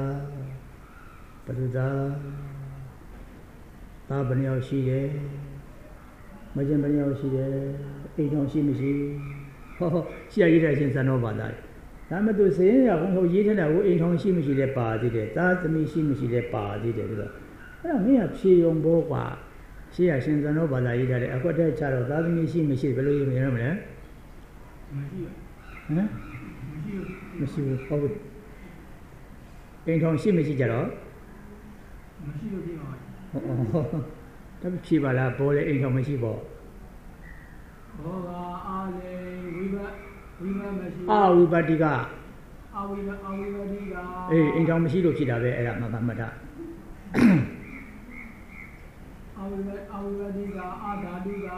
[SPEAKER 1] သာဘယ်နှယောက်ရှိတယ်မကျင်ဘယ်နှယောက်ရှိတယ်အိမ်ထောင်ရှိမရှိရှိရရေးတဲ့ရှင်ဇန်လောဘာသာဒါမှသူစရင်ရဘုံဟိုရေးထက်တာကိုအိမ်ထောင်ရှိမရှိလဲပါသေးတယ်သာသမီရှိမရှိလဲပါသေးတယ်ပြီးတော့အဲ့တော့မင်းကဖြေုံဘောကွာရှိရရှင်ဇန်လောဘာသာရေးထားတယ်အကွက်တဲ့ချတော့သာသမီရှိမရှိဘယ်လိုရေးမရမလဲမရှိဘူးဟုတ်ပြီအိမ်ထောင်ရှိမရှိကြတော့
[SPEAKER 2] မရှိလို့ပြပါ
[SPEAKER 1] တပဖြေပါလားဘောလေအိမ်ထောင်မရှိပေါ့
[SPEAKER 2] ဘောကအာလေဝိဘမရှိ
[SPEAKER 1] ဝိပတိက
[SPEAKER 2] ဝိပတိက
[SPEAKER 1] အိမ်ထောင်မရှိလို့ဖြစ်တာပဲအဲ့ဒါမှတ်တာ
[SPEAKER 2] ဝိပတိကအာဓာတုက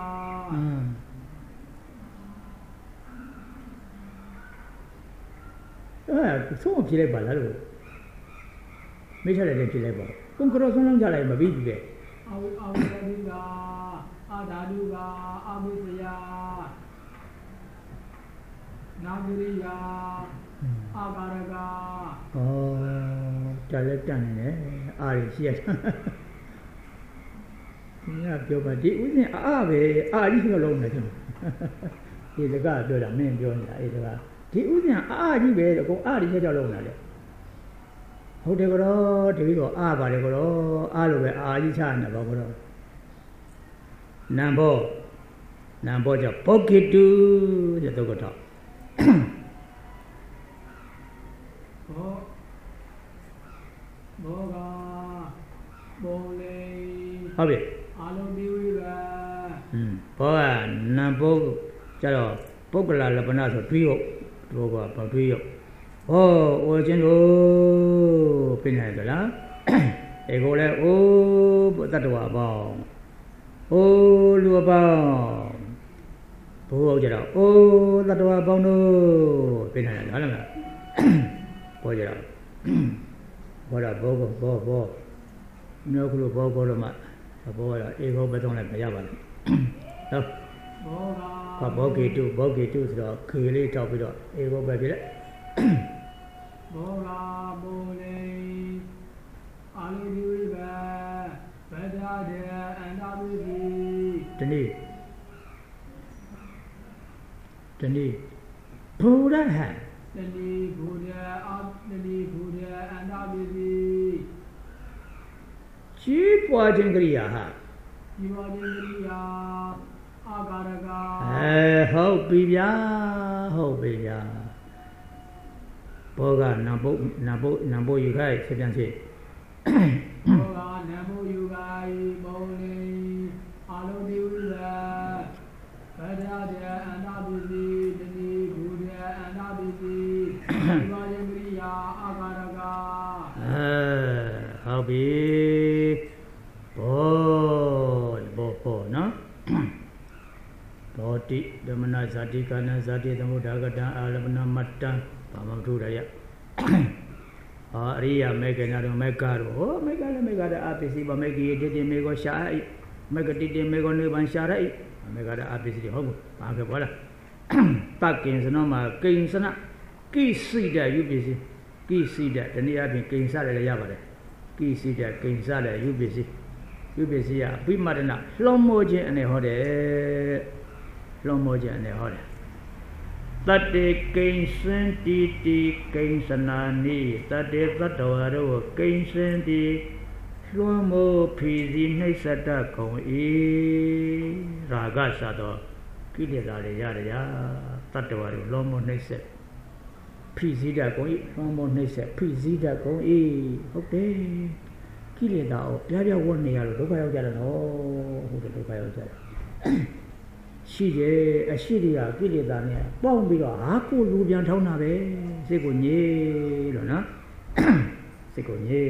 [SPEAKER 1] ဆုံးဖြေလိုက်ပါလားလို့မိထားတယ်ဖြေလိုက်ပါကွန်ကရောဆုံးလုံးကြလိုက်မပြီးဘူးလေ
[SPEAKER 2] ဝိပတိကအာဓာတုကအဘိဇယနာဂရိယာအာကာရက
[SPEAKER 1] တလည်းတန်နေတယ်အားရရှိရတယ်ငါပြောပါဒီဥစဉ်ပဲအာကြီးပြောလုံးနေကျွန်တော်ဒီတကပြောတာမင်းပြောနေတာအဲ့ဒါဒီဥစဉ်ကြီးပဲအကုန်ကြီးချက်ကြောက်လုံးလာတယ်ဟုတ်တယ်ကောတပည့်တော်ပါတယ်ကောလိုပဲကြီးချနေပါကောနံဘောကြောင့်ပုဂ္ဂိတုတဲ့သုက္ကထော
[SPEAKER 2] ဘောကဘုံလေး
[SPEAKER 1] ဟုတ်ပြီ
[SPEAKER 2] အာလုံးဒီဝိဘ
[SPEAKER 1] ဘောကနံဘောကျတော့ပုဂ္ဂလလပနာဆိုတွေးဟုတ်ဘောကဘာတွေးရောက်ဩချင်းတို့ပြင်နေကြလားဧကိုလည်းတတ္တဝါပေါင်းလူအပေါင်းဘောကြတော့အိုးတတဝပေါင်းတို့ပြင်နေတယ်ဟုတ်လားဘောကြတော့ဘောတော့ဘောမျိုးကလေးဘောတော့မှဘောကတော့အေဘောပဲတော့လည်းမရပါဘူးဟုတ်ဘောကေတုဆိုတော့ခေလေးတောက်ပြီးတော့အေဘောပဲပြည့်လိုက်
[SPEAKER 2] ဘောဂာဘုံလေးအာလူဒီဝိဘဗဒတဲ့အန္တပိတိ
[SPEAKER 1] ဒီနေ့ဘုရားဟံ
[SPEAKER 2] ဒီနေ့ဘုရားအန္တပိတိ
[SPEAKER 1] ကြီးပွားခြင်းကရိယာဟာ
[SPEAKER 2] ကြီးပွားခြင်းကရိယာအာကာရက
[SPEAKER 1] ဟုတ်ပြီဗျာဘောကနံပုတ်ယူခိုင်းဆက်ပြန်စီ
[SPEAKER 2] ဘောကနံပုတ်ယူခိုင်းဘုံလေးအာလုံးဒီဝိဘဗဒတဲ့အန္တပိတိတတိဘုရားအန္တပိတိဒီပါယံကရိယာအာကာရက
[SPEAKER 1] ဟုတ်ပြီဘောနော်ဘောတိဓမ္မနာဇာတိကာနဇာတိသမုဒ္ဒဂတံအာလပနမတ္တဘာမှမထူရရအရိယာမေကနာတို့မေကတို့မေကလည်းမေကတဲ့အပစ္စည်းပါမေကြီးတည်မေကိုရှာအိမေကတိတမေကိုနေပန်ရှာရိုက်မေကတဲ့အပစ္စည်းဟုတ်ဘူးဘာခဲ့ဘောလားတက္ကင်စနောမှာကိဉ္စနကိစိတယူပစ္စည်းကိစိတဒီနေ့အပြင်ကိဉ္စလည်းရပါတယ်ကိစိတကိဉ္စလည်းယူပစ္စည်းကဝိမတနာလွှမ်းမိုးခြင်းအနေဟောတယ်တတ္တေကိဉ္စံတိကိဉ္စနာနိတတ္တေသတ္တဝါတို့ကိဉ္စံတိလွှမ်းမိုးဖြည်စည်းနှိစ္စတကုန်၏ရာဂစသောကိလေသာတွေရတယ်ရာတတ္တဝါတို့လွှမ်းမိုးနှိစ္စဖြည်စည်းတကုန်၏လွှမ်းမိုးနှိစ္စဖြည်စည်းတကုန်၏ဟုတ်တယ်ကိလေသာကိုပြဝတ်နေရလို့ဒုက္ခရောက်ကြတယ်နော်ဟုတ်တယ်ဒုက္ခရောက်ကြတယ်ရှိတယ်အရှိတွေကကိလေသာနဲ့ပေါင်းပြီးတော့ဟာကိုလူပြန်ထောင်းတာပဲစိတ်ကိုညေလို့နော်စိတ်ကိုညေ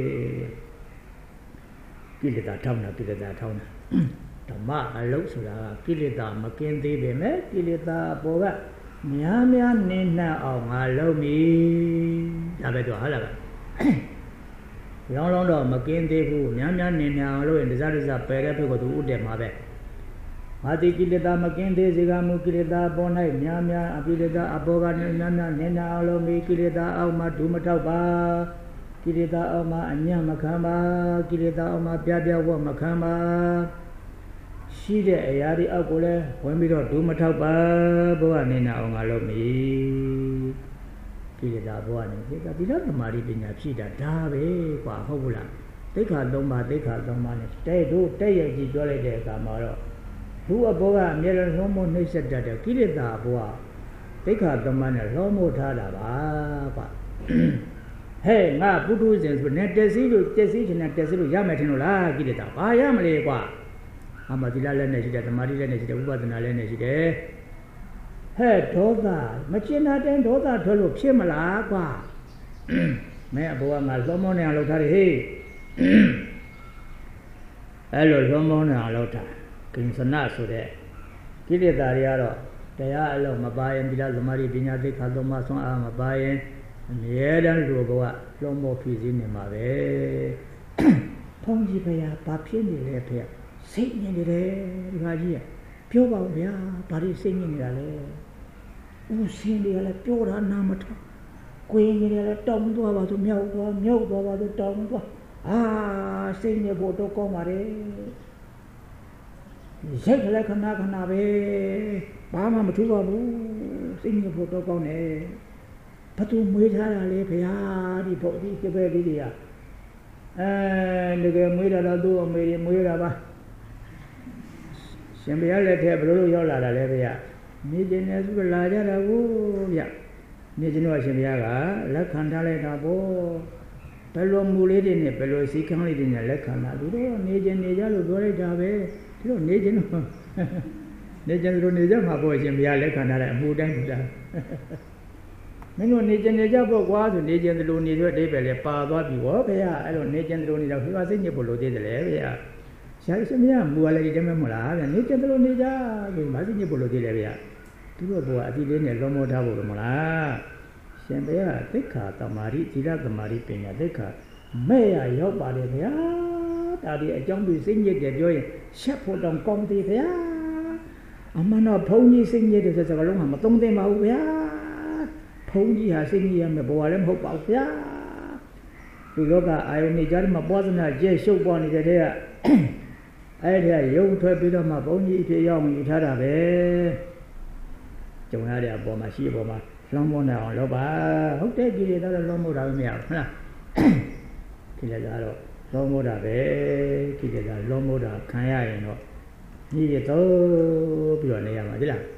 [SPEAKER 1] ကိလေသာထောင်းတာဓမ္မအလုံးဆိုတာကကိလေသာမကင်းသေးပေမဲ့ကိလေသာပေါ်ကများနေနှံ့အောင်ငါလုပ်မည်ဒါပဲတော့ဟုတ်လားလောင်းတော့မကင်းသေးဘူးများနေနှံ့အောင်လုပ်ရင်တစားပယ်တဲ့ဘက်ကသူဥတည်မှာပဲငါတိကိလေသာမကင်းသေးစေကမူကိလေသာပေါ်၌များအပိလေသာအပေါ်ကနေများနေနှံ့အောင်လုပ်မည်ကိလေသာအောက်မှာဒုမထောက်ပါကိလေသာအောက်မှာအညံ့မခံပါကိလေသာအောက်မှာပြဝတ်မခံပါရှိတဲ့အရာတွေအောက်ကိုလည်းဝင်ပြီးတော့ဒုမထောက်ပါဘဝနေနာအောင်ငါလုပ်မည်ကိလေသာဘဝနေဒီတော့သမာဓိပညာဖြည့်တာဒါပဲကွာဟုတ်ဘူးလားသိက္ခာ၃ပါးနဲ့တဲ့ရဲ့ကြီးပြောလိုက်တဲ့အခါမှာတော့သူ့အဘောကအမြဲတမ်းလုံးမနှိမ့်ဆက်တတ်တဲ့ကိလေသာဘဝသိက္ခာ၃ပါးနဲ့လုံးမို့ထားတာပါကွာဟဲ့ငါပုထုဇဉ်ဆိုနဲ့တက်စီလို့ရမယ်ထင်လို့လားကိလေသာဘာရမလဲကွာအမသီလလည်းနဲ့ရှိတယ်သမာဓိလည်းနဲ့ရှိတယ်ဥပဒနာလည်းနဲ့ရှိတယ်ဟဲ့ဒေါသမကျင်တာတဲ့ဒေါသထွက်လို့ဖြစ်မလားကွာမဲအဘောကငါလုံးမနေအောင်လုပ်ထားတယ်ဟေးအဲ့လိုလုံးမနေအောင်လုပ်ထားကိဉ္စနဆိုတဲ့ကိလေသာတွေကတော့တရားအလုံးမပါရင်သီလသမာဓိပညာသိက္ခာသုံးပါးဆွမ်းအားမပါရင်အမြဲတမ်းလူဘဝလုံးမဖြစ်စည်းနေမှာပဲဖုန်းကြီးဖေ။ဘာဖြစ်နေလဲဖေ။စိတ်ညစ်နေတယ်ဒီခါကြီးပြောပါဦးဗျာဘာလို့စိတ်ညစ်နေတာလဲ။ဦးစင်းတွေကလည်းပြောတာနာမထောက်။ကိုင်းကြီးတွေကလည်းတောင်းသွားပါဆိုမြောက်သွားပါဆိုတောင်းသွားစိတ်ညစ်ဖို့တော့ကောင်းပါလေ။စိတ်ကလည်းခဏပဲဘာမှမထူးပါဘူးစိတ်ညစ်ဖို့တော့ကောင်းတယ်။ဘာလို့မွေးထားတာလဲဖေ။ဒီဖို့ဒီကပဲလေးတွေကတကယ်မွေးတာတော့သူ့အမေတွေမွေးတာပါရှင်ဘုရားလက်ထက်ဘယ်လိုရောက်လာတာလဲဗျာနေကျင်နေသူလာကြတာကိုဗျနေကျင်တော့ရှင်ဘုရားကလက်ခံထားလိုက်တာပေါ့ဘယ်လိုမူလေးတွေနဲ့ဘယ်လိုစီကံလေးတွေနဲ့လက်ခံတာသူတို့နေကျင်နေကြလို့ပြောလိုက်တာပဲသူတို့နေကျင်တော့နေကျင်လို့နေကြမှာပေါ့ရှင်ဘုရားလက်ခံထားတဲ့အမှုတိုင်းတူတာမင်းတို့နေကျင်နေကြပေါ့ကွာဆိုနေကျင်တယ်လို့နေတဲ့အဓိပ္ပာယ်လဲပါသွားပြီဟောဗျာအဲ့လိုနေကျင်တယ်လို့နေတော့ဖေပါစိတ်ညစ်ဖို့လိုသေးတယ်လေဗျာရှာရှင်မရမူရလည်းဒီတည်းမဟုတ်လားဗျာနေကျင်တယ်လို့နေကြဆိုမစိတ်ညစ်ဖို့လိုသေးတယ်ဗျာတို့ဘောအတိလေးနဲ့လုံးမထားဖို့မလားရှင်ဘုရားသိက္ခာတမာရီသီလတမာရီပညာသိက္ခာမဲ့ရရောက်ပါတယ်ဗျာဒါဒီအကြောင်းသူစိတ်ညစ်တယ်ပြောရင်ရှက်ဖို့တောင်ကောင်းသေးဗျာအမှန်တော့ဘုန်းကြီးစိတ်ညစ်တယ်ဆိုစကားလုံးကမသုံးသင့်ပါဘူးဗျာဘုန်းကြီးဟာစိတ်ညစ်ရမယ်ဘဝလည်းမဟုတ်ပါဘူးဗျာဒီလောကအာယုန်နေကြတယ်မှာပွားစနာကျဲရှုပ်ပွားနေတဲ့တဲ့ကအဲ့ဒီကရုံထွက်ပြီးတော့မှဘုန်းကြီးအဖြစ်ရောက်ယူထားတာပဲကြုံရတဲ့အပေါ်မှာရှိအပေါ်မှာလွန်မိုးနေအောင်လုပ်ပါဟုတ်တယ်ကြည်ရတော့လွန်မိုးတာပဲမရဘူးဟုတ်လားဒီလည်းကတော့လွန်မိုးတာပဲကြည်ရတာလွန်မိုးတာခံရရင်တော့ညီရတော့ပြီးတော့နေရမှာဒီလား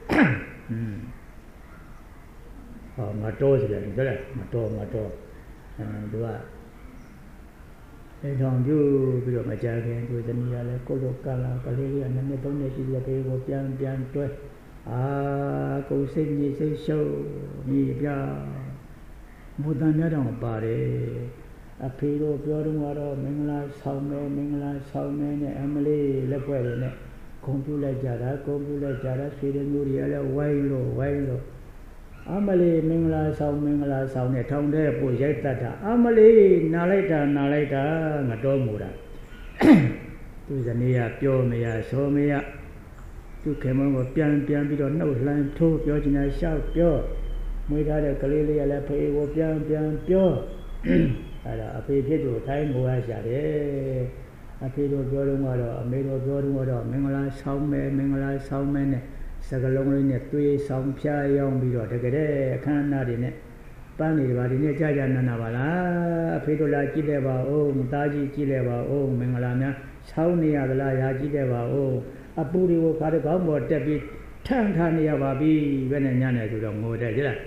[SPEAKER 1] ဟောငါတော့ဆိုတယ်ဟုတ်လားငါတော့သူကအဲတောင်ပြုပြီးတော့မကြခင်သူဇနီးရလဲကိုလိုကလာကလေးလေးကနှစ်နှစ်သုံးနှစ်ရှိတဲ့ဘေးကိုပြန်တွဲကိုစိတ်ကြီးစိတ်ရှုပ်ညီပြမူတန်များတောင်ပါတယ်အဖေတို့ပြောတော့ကတော့မင်္ဂလာဆောင်မယ်နဲ့အမလေးလက်ဖွဲ့တွေနဲ့ဂုံပြုလိုက်ကြတာဆွေတွေမျိုးတွေလည်းဝိုင်းလို့အမလေးမင်္ဂလာဆောင်နဲ့ထောင်တဲ့ပို့ရိုက်တတ်တာအမလေးနာလိုက်တာငါတော်မူတာသူဇနီးကပြောမရဆိုမရသူခင်မုန်းကိုပြန်ပြီးတော့နှုတ်လှမ်းထိုးပြောချင်တာရှောက်ပြောမွေးထားတဲ့ကလေးလေးကလည်းဖေကိုပြန်ပြောအဲ့ဒါအဖေဖြစ်သူထိုင်းငိုရရှာတယ်အဖေတို့ပြောတော့ကတော့အမေတို့ပြောတော့မင်္ဂလာဆောင်မယ်နဲ့စကလုံးလေးနဲ့သွေးဆောင်ဖြားရောက်ပြီးတော့တကယ်တဲ့အခမ်းအနားတွေနဲ့ပန်းနေပါဒီနေ့ကြာနာပါလားအဖေတို့လာကြည့်တယ်ပါဦးတားကြီးကြည့်လဲပါဦးမင်္ဂလာများဆောင်းနေရသလားရာကြည့်တယ်ပါဦးအပူတွေကိုခါတဲ့ကောင်းပေါ်တက်ပြီးထန့်ထားနေရပါပြီဘယ်နဲ့ညနေဆိုတော့ငိုတယ်ကြလား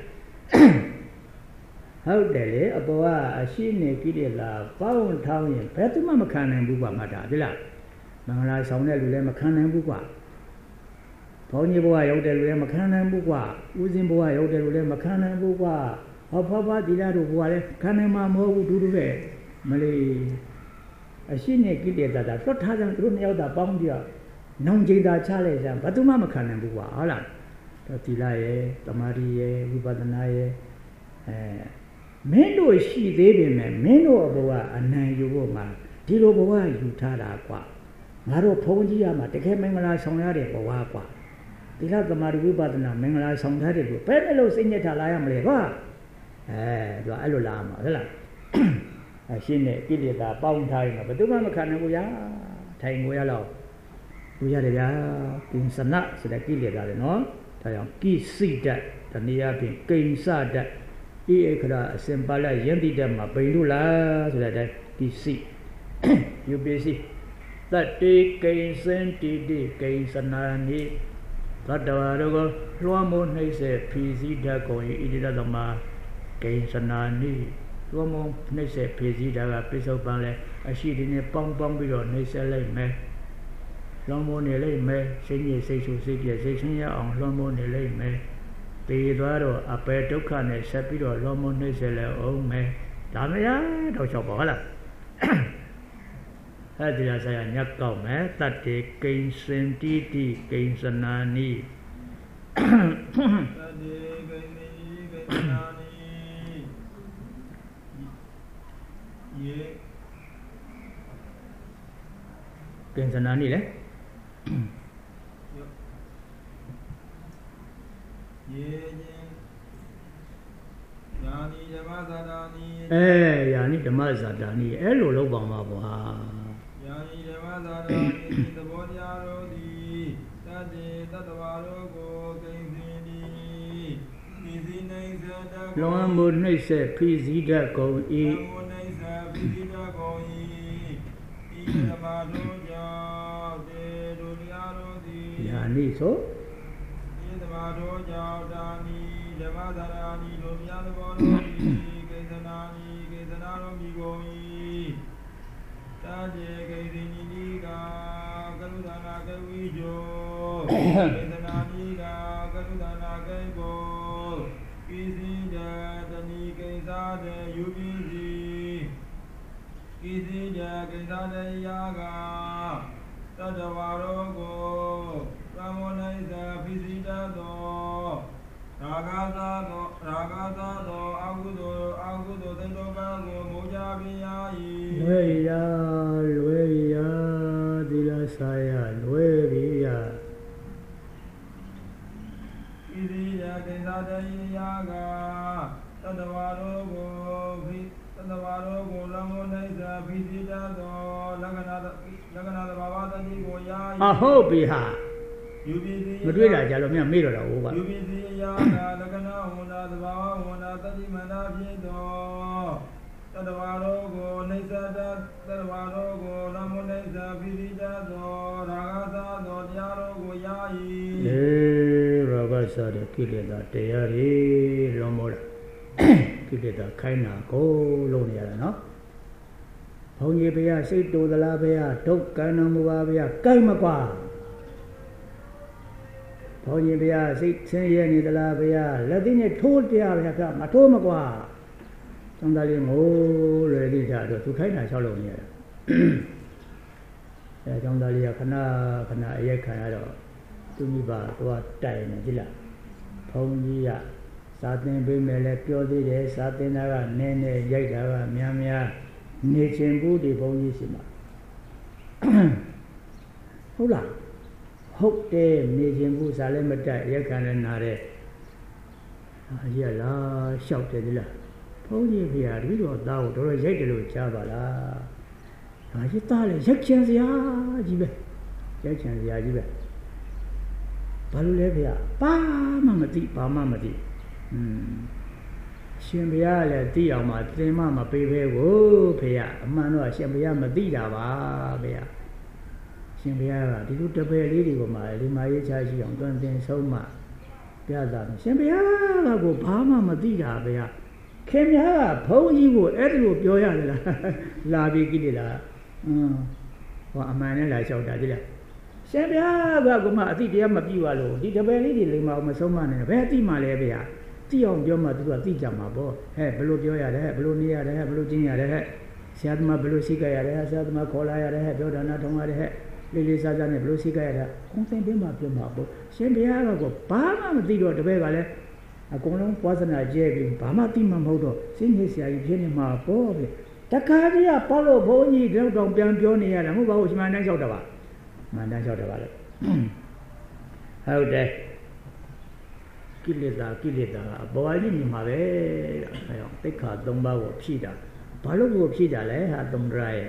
[SPEAKER 1] ဟုတ်တယ်လေအပေါ်ကအရှိနေကိလေသာပေါင်းထောင်းရင်ဘယ်သူမှမခံနိုင်ဘူးကွာမှတ်တာကြလားမင်္ဂလာဆောင်တဲ့လူလည်းမခံနိုင်ဘူးကွာဘုန်းကြီးဘဝရောက်တဲ့လူလည်းမခံနိုင်ဘူးကွာဦးစင်းဘဝရောက်တဲ့လူလည်းမခံနိုင်ဘူးကွာဟောဖဒီလာတို့ဘဝလည်းခံနိုင်မှာမဟုတ်ဘူးတူပဲမလေးအရှိနေကိလေသာလွတ်ထားကြသူတို့နှစ်ယောက်သာပေါင်းပြီးတော့နောင်ကျိန်သာချလိုက်ကြဘာသူမှမခံနိုင်ဘူးကွာဟုတ်လားတော့သီလရဲ့တမာတိရဲ့ဝိပဿနာရဲ့မင်းတို့ရှိသေးပေမဲ့မင်းတို့ဘဝအနံယူဖို့မှာဒီလိုဘဝယူထားတာကွာငါတို့ဘုန်းကြီးရမှာတကယ်မင်္ဂလာဆောင်ရတဲ့ဘဝကွာသီလတမာတိဝိပဿနာမင်္ဂလာဆောင်ထားတဲ့လူဘယ်နဲ့လို့စိတ်ညစ်တာလာရမလဲကွာသူကအဲ့လိုလာမှာဟုတ်လားအရှင်းနဲ့ကိလေသာပေါင်းထားရင်ဘယ်သူမှမခံနိုင်ဘူးဗျာထိုင်ငိုရတော့လူရတယ်ဗျာကိဉ္စနဆိုတဲ့ကိလေသာတွေနော်ဒါကြောင့်ကိစိတတနည်းအားဖြင့်ကိဉ္စတဤအခရာအစင်ပါဠိယန္တိတမှာပိန်လို့လားဆိုတဲ့အတိုင်းကိစိယူပစ္စည်းတတေကိဉ္စင်တိတိကိဉ္စနာနိသတ္တဝါတို့ကိုလွှမ်းမိုးနှိမ့်ဆက်ဖြီးစည်းတတ်ကုန်၏ဣတိတသမကိဉ္စနာနိလွှမ်းမိုးနှိမ့်ဆက်ဖြီးစည်းတာကပိဿုပန်လဲအရှိဒီနဲ့ပေါင်းပြီးတော့နှိမ့်ဆက်လိုက်မယ်လွှမ်းမိုးနေလိုက်မယ်စိတ်ညစ်စိတ်ဆူစိတ်ပြည့်စိတ်ဆင်းရအောင်လွှမ်းမိုးနေလိုက်မယ်သေသွားတော့အပေဒုက္ခနဲ့ဆက်ပြီးတော့လွှမ်းမိုးနှိမ့်ဆက်လဲအောင်မယ်ဒါမရတော့ချောက်ပါဟုတ်လားအဲ့ဒီလားဆရာညက်ကောက်မယ်တတ္တေကိဉ္စင်တိတိကိဉ္စနာနိတတ္တေကိဉ္စီကိဉ္စနာနိယေကိဉ္စနာနိလေယေယာနိဓမ္မဇာတာနိယာနိဓမ္မဇာတာနိအဲ့လိုလုပ်ပါမှာပေါ့ဟာယာနိဓမ္မဇာတာနိသဘောတရားတို့သည်တတ္တေတတ္တဝါတို့ကိုကိဉ္စီနိဤစည်းနှိမ့်ဆက်တတ်လွန်မှုနှိမ့်ဆက်ဖိစီးတတ်ကုန်၏လွန်မှုနှိမ့်ဆက်ဖိစီးတတ်ကုန်၏ဤဓမ္မတို့ကြောင့်တေတို့တရားတို့သည်ယာနိဆိုဤဓမ္မတို့ကြောင့်ဒါနိဓမ္မဇာတာနိတို့မြတ်သဘောတို့သည်ကိဉ္စနာနိကိဉ္စနာတို့မြည်ကုန်၏တတေကိဉ္စီနိကာကရုဏာနာကဝိဇောကိဉ္စနာနိကာကရုဏာနာကေဘောကိစီဒတနိကိဉ္စာတေယုပိစီကိစီဒကိဉ္စာတေယာကတတ္တဝါတို့ကိုသမ္မောနိစ္စဖိစီတသောဒီလားဆိုင်ရလွဲပြီရ
[SPEAKER 2] ဣတိယကိစ္စတယေယာကသတ္တဝါတို့ကိုသတ္တဝါတို့ကိုလမောနိစ္စဖိတိတသောလက္ခဏာသဘာဝတတိကိုယာယ
[SPEAKER 1] အဟုတ်ပြီဟာမတွေ့တာကြလို့မြတ်မေ့တော့တာဟုတ်ပါ
[SPEAKER 2] ယူပိတိယာကလက္ခဏာဝန္တာသဘာဝဝန္တာတတိမန္တာဖြစ်သောသတ္တဝါတို့ကိုနိစ္စတသတ္တဝါတို့ကိုလမောနိစ္စဖိတိတသောရာဂသသောတရားတို့ကိုယာယီ
[SPEAKER 1] ရာဂသတဲ့ကိလေသာတရားတွေလွန်မောတာကိလေသာခိုင်းတာကိုလုံးနေရတာနော်ဘုန်းကြီးဘုရားစိတ်တူသလားဘုရားဒုက္ခတော်မူပါဘုရားကြိုက်မကွာဘုန်းကြီးဘုရားစိတ်ဆင်းရဲနေသလားဘုရားလက်သိနဲ့ထိုးတရားဘုရားမထိုးမကွာကျောင်းသားလေးငိုလွယ်သေးတာတော့သူခိုင်းတာလျှောက်လို့နေရတာအဲကျောင်းသားလေးကခဏအရက်ခံရတော့သူမိဘသွားတိုင်နေကြလားဘုန်းကြီးကစာသင်ပေးမယ်လဲပြောသေးတယ်စာသင်တာကနည်းနည်းရိုက်တာကများများနေချင်ဘူးဒီဘုန်းကြီးရှိမှာဟုတ်လားဟုတ်တယ်နေချင်ဘူးစာလည်းမတက်ရက်ခံလည်းနာတယ်အကြီးကလားလျှောက်တယ်ဒီလားဘုန်းကြီးဖေဟာတပည့်တော်သားကိုတော်တော်ရိုက်တယ်လို့ကြားပါလားဒါကြီးသားလေရိုက်ချင်စရာကြီးပဲရိုက်ချင်စရာကြီးပဲဘာလို့လဲဖေဟာဘာမှမသိရှင်ဘုရားလည်းသိအောင်မှသင်မမပေးပဲကိုဖေဟာအမှန်တော့ရှင်ဘုရားမသိတာပါဖေဟာရှင်ဘုရားကဒီလိုတပည့်လေးတွေကိုမှဒီမာရေးချရှိအောင်တွင်တင်ဆုံးမှပြတာရှင်ဘုရားကကိုဘာမှမသိတာဖေဟာခင်ဗျားကဘုန်းကြီးကိုအဲ့ဒီလိုပြောရတယ်လားလာပြီးကြည့်လေလားဟောအမှန်နဲ့လာလျှောက်တာဒီလားရှင်ဗျာကကိုမှအတိတရားမပြည့်ပါလို့ဒီတပည့်လေးတွေလိမ္မာအောင်မဆုံးမနဲ့ဘယ်အတိမှလဲဗျာသိအောင်ပြောမှသူကသိကြမှာပေါ့ဟဲ့ဘယ်လိုပြောရတယ်ဘယ်လိုနေရတယ်ဘယ်လိုကျင့်ရတယ်ဟဲ့ဆရာသမားဘယ်လိုစိတ်ကြရတယ်ဆရာသမားခေါ်လာရတယ်ဟဲ့ပြောတာနာထုံရတယ်ဟဲ့လေးလေးစားစားနဲ့ဘယ်လိုစိတ်ကြရတာခုံးသိမ့်ပြမှာပြောမှာပေါ့ရှင်ဗျာကဘာမှမသိတော့တပည့်ကလည်းအကုန်လုံးပွားစနာကျဲပြီးဘာမှသိမှမဟုတ်တော့စိတ်ညစ်စရာကြီးဖြစ်နေမှာပေါ့ဗျတခါကြီးကပေါ့လို့ဘုန်းကြီးတော့တောင်ပြန်ပြောနေရတာမဟုတ်ပါဘူးရှင်မန်းတန်းလျှောက်တာပါမန်းတန်းလျှောက်တာပါလေဟုတ်တယ်ကိလေသာအပေါ်ကြီးမြင်မှာပဲအဲအောင်သိက္ခာ၃ပါးကိုဖြည့်တာဘာလို့ကိုဖြည့်တာလဲဟာသုံးရရဲ့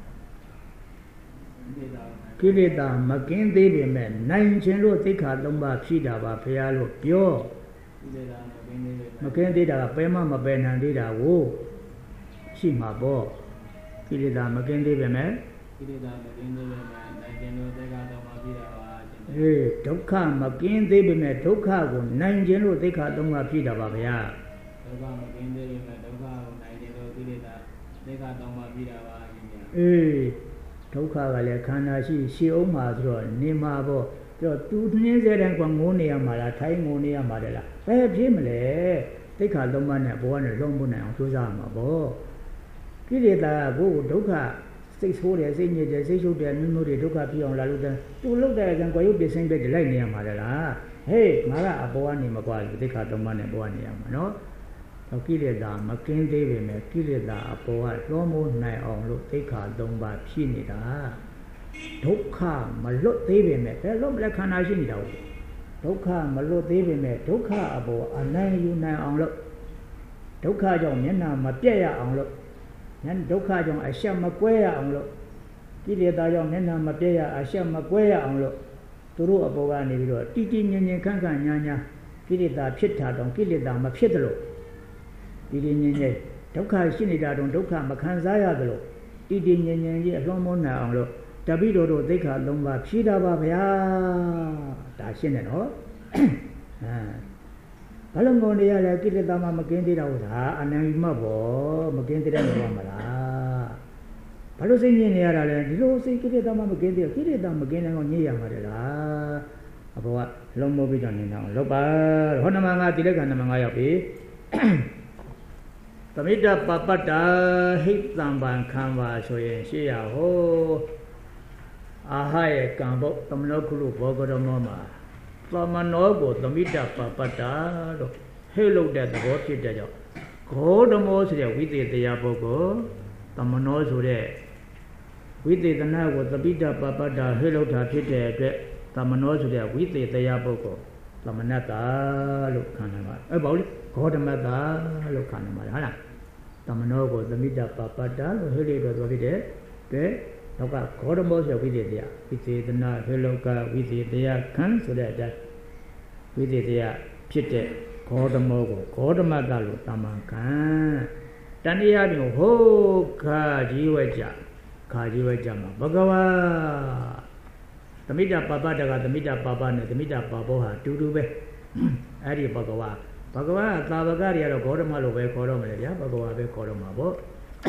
[SPEAKER 1] ကိလေသာမကင်းသေးပေမဲ့နိုင်ခြင်းလို့သိက္ခာ၃ပါးဖြည့်တာပါဘုရားလို့ပြောမကင်းသေးတာကပဲမပဲနိုင်သေးတာကိုရှိမှာပေါ့ကိလေသာမကင်းသေးပေမဲ့
[SPEAKER 2] နိုင်ခြင်းလို့သိက္ခာ၃ပါးဖြည့်တာပါ
[SPEAKER 1] ဒုက္ခမကင်းသေးပေမဲ့ဒုက္ခကိုနိုင်ခြင်းလို့သိက္ခာ၃ပါးဖြည့်တာပါဗျာ
[SPEAKER 2] ဒုက္ခမကင်းသေးပေမဲ့ဒုက္ခကိုနိုင်ခြင်းလို့ကိလေသာသိက္ခာ၃ပါးဖြည့်တာပါ
[SPEAKER 1] ဒုက္ခကလည်းခန္ဓာရှိအောင်မှာဆိုတော့နေမှာပေါ့ပြောသူနှင်းစေတဲ့ကွာငိုးနေရမှာလားထိုင်းငိုးနေရမှာလားဘယ်ဖြစ်မလဲသိက္ခာ၃ပါးနဲ့ဘဝနဲ့လုံးဖို့နိုင်အောင်ကြိုးစားမှာပေါ့ကိလေသာကိုဒုက္ခစိတ်ဆိုးတယ်စိတ်ညစ်တယ်စိတ်ရှုပ်တယ်မျိုးတွေဒုက္ခဖြစ်အောင်လာလို့သူလုတ်တဲ့ကံကိုရုပ်ပြစိမ့်ပဲလိုက်နေရမှာလားဟေးငါကအပေါ်ကနေမကွာသိက္ခာ၃ပါးနဲ့ဘဝနေရမှာနော်ကိလေသာမကင်းသေးပေမဲ့ကိလေသာအပေါ်ကလွှမ်းမိုးနိုင်အောင်လို့သိက္ခာ၃ပါးဖြည့်နေတာဒုက္ခမလွတ်သေးပေမဲ့ဘယ်လိုလဲခန္ဓာရှိနေတာဟုတ်ဒုက္ခမလွတ်သေးပေမဲ့ဒုက္ခအပေါ်အနိုင်ယူနိုင်အောင်လို့ဒုက္ခကြောင့်မျက်နှာမပြတ်ရအောင်လို့ဒုက္ခကြောင့်အရှက်မကွဲရအောင်လို့ကိလေသာကြောင့်မျက်နှာမပြတ်ရအရှက်မကွဲရအောင်လို့သူတို့အပေါ်ကနေပြီးတော့တိတိညင်ညင်ခန့်ခန့်ညာညာကိလေသာဖြစ်တာတော့ကိလေသာမဖြစ်သလိုတိတိညင်ညင်ဒုက္ခရှိနေတာတော့ဒုက္ခမခံစားရသလိုတိတိညင်ညင်ကြီးအလွန်မနိုင်အောင်လို့တပိတော်တို့သိက္ခာ၃ပါးဖြည့်တာပါဗျာဒါရှင်းတယ်နော်ဘာလို့ငုံနေရလဲကိလေသာမှမကင်းသေးတာဟုတ်ဒါအနန္တမပေါ့မကင်းသေးတဲ့နေရာမလားဘာလို့စိတ်ညစ်နေရတာလဲဒီလိုစိတ်ကိလေသာမှမကင်းသေးကိလေသာမကင်းတဲ့ကောင်ညစ်ရမှာလားအဘောကလုံးမိုးပြီးတော့နေတော့လောက်ပါဟောနမငါတိလက္ခဏနမငါရောက်ပြီသမိတ္တပပတ္တာဟိတံပံခံပါဆိုရင်ရှေ့ရဟောအာဟရဲ့ကံဘုတ်သမနောကုလုဘောဂရမောမှာ Tamanogo, the Mita Papata, Hello, that the God did that. Go the most with the Yabogo, Tamanozo there. With the Nago, the Mita Papata, Hello, that did that. Tamanozo there with the Yabogo. Tamanata, look, Kanama. About Godamata, look, Kanama. Tamanogo, the Mita Papata, Hello, there. Now, Godamos are with it there. With the night, Heloka, with it there, can so that with it there, Pite, Godamogo, Godamadalu, Tamankan. Tania, ho, Kajiwaja, Bagawa. The Mida Papa, the Mida Papa, the Mida Paboha, Tudube, Adi Bagawa. Bagawa, Tabagaria, Godamalo, Kodamalia, Bagawa, Kodamabo.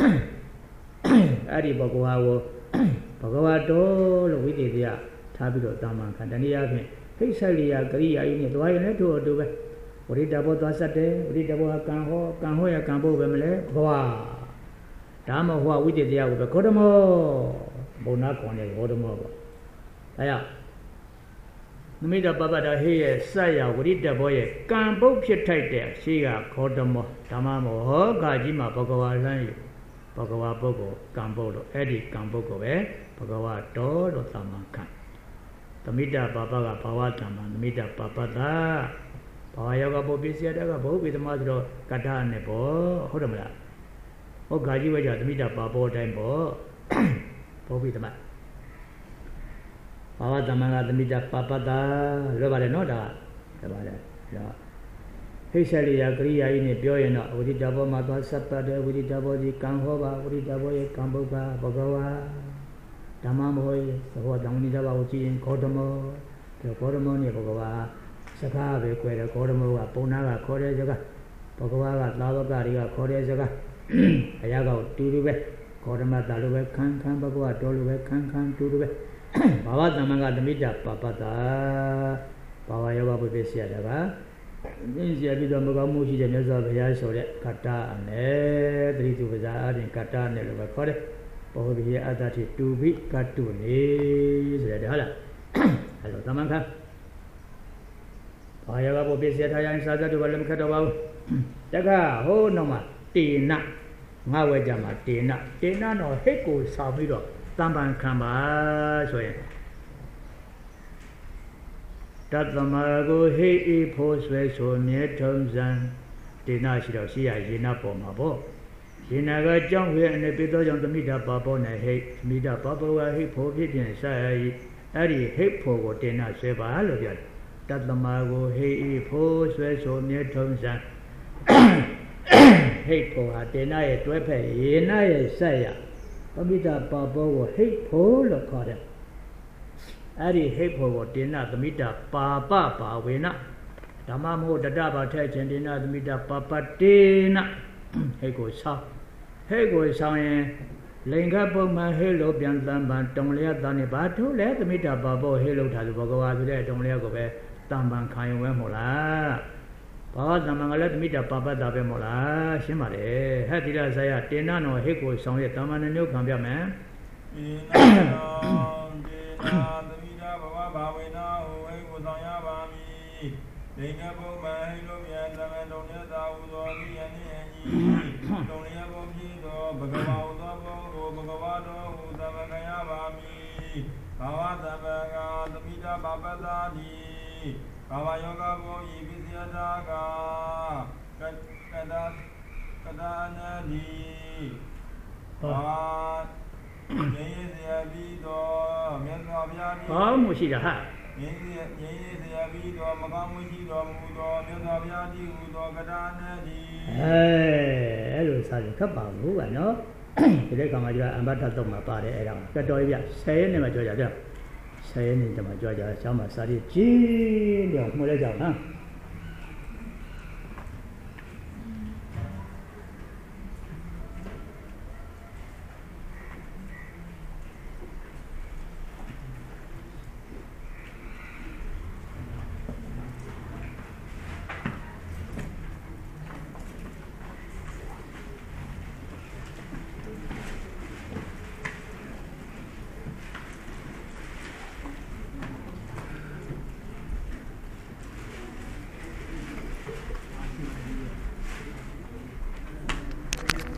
[SPEAKER 1] Adi Bagawa. Bhagavato, with it, ya, Tabido Daman, Cantania, Pisalia, Gria, in it, why not to do it? What it about Sate, read about Kanhoya, Campo, Vemele, Hoa. Dama, who with it, ya, with a Kodomo, Bonacon, Kodomo. Aya. No matter Baba here, Saya, with it, the boy, Campo, Pitate there, Siga, Kodomo, Tamamo, Gajima, Bhagava. Bhagava Bogo, Cambodo, Eddie Cambogo, Bhagava Toro Tamakan. The Mida Baba Pawatama, the Mida Papata, Pawayaga Bobisia, with the mother Kata Nebo, Hodamla. O Gajiwaja, the Mida Babo Tempo, Bobby the man. Pawatama, the Mida Papata, Lovalenoda, the Vada. Hishali agree in a bioyana, with the double Mata Sapata, with the double the Kanhova, with the double Kamboga, Bagawa, Tamamoy, Sawa Damunidaba, in Kodomo, the Kodomo, Bagawa, Saka, the Kodomo, Ponaga, Koreaga, Bagawa, Lavaga, Koreaga, Ayago, Tudube, Kodama, Dalube, Kan Bagawa, Dolube, Kan Tudube, Bawa Namaga, the Mida, Papata, Pawayava Besia. In the Abidamoga Mushi, the Neza of Yasore, Kata and 3 to Vizard and Kata and Elvacore, over here at that 2 big cartoon is the Hala. Hello, Tamanka. I have a basic Tayan Sada to Valam Katawao. Daga, ho no, Tina, Mawajama, Tina no Heko Sabido, Tamban Kamba, so. Tatamago he post so near terms and did not see I did not for my boy. She never jumped here and a bit of the meet up upon a hate, meet up upon a hip hop it inside. Eddie hip hop did not say by Halogan. Tatamago he post so near terms and hate for her denied to pay in I say. Amita Babo hate pole of cotton. Adi Hepo did not the meet up Papa, winner. Tamamo the Daba touch and did not meet up Papa Dina. Hego saw. Hego saw Linga Boma Helo Bian Lamban, Tonlia Danibato, let the meet up Babo Helo Tabago, there, Tonlia go back, Tamban Kayamola. Papa Namanga let meet up Papa Dabemola, Shimare, Hatila Saya, Tinano, Hego song, Taman and New Cambia man. Bawina, who was on Yabami, they never mind, and don't let out any don't ever be Bagavado, Zamakayabami, Pawatabaga, the Mita Babadadi, Pawayoga, Ibisiadaga, Kadanadi. Musida. Hello, Sally Kappa, who I know. They come and battle my party around. Katoya, say in my Georgia. Say in my Georgia, Sama Sadi, G, the Moleja, huh?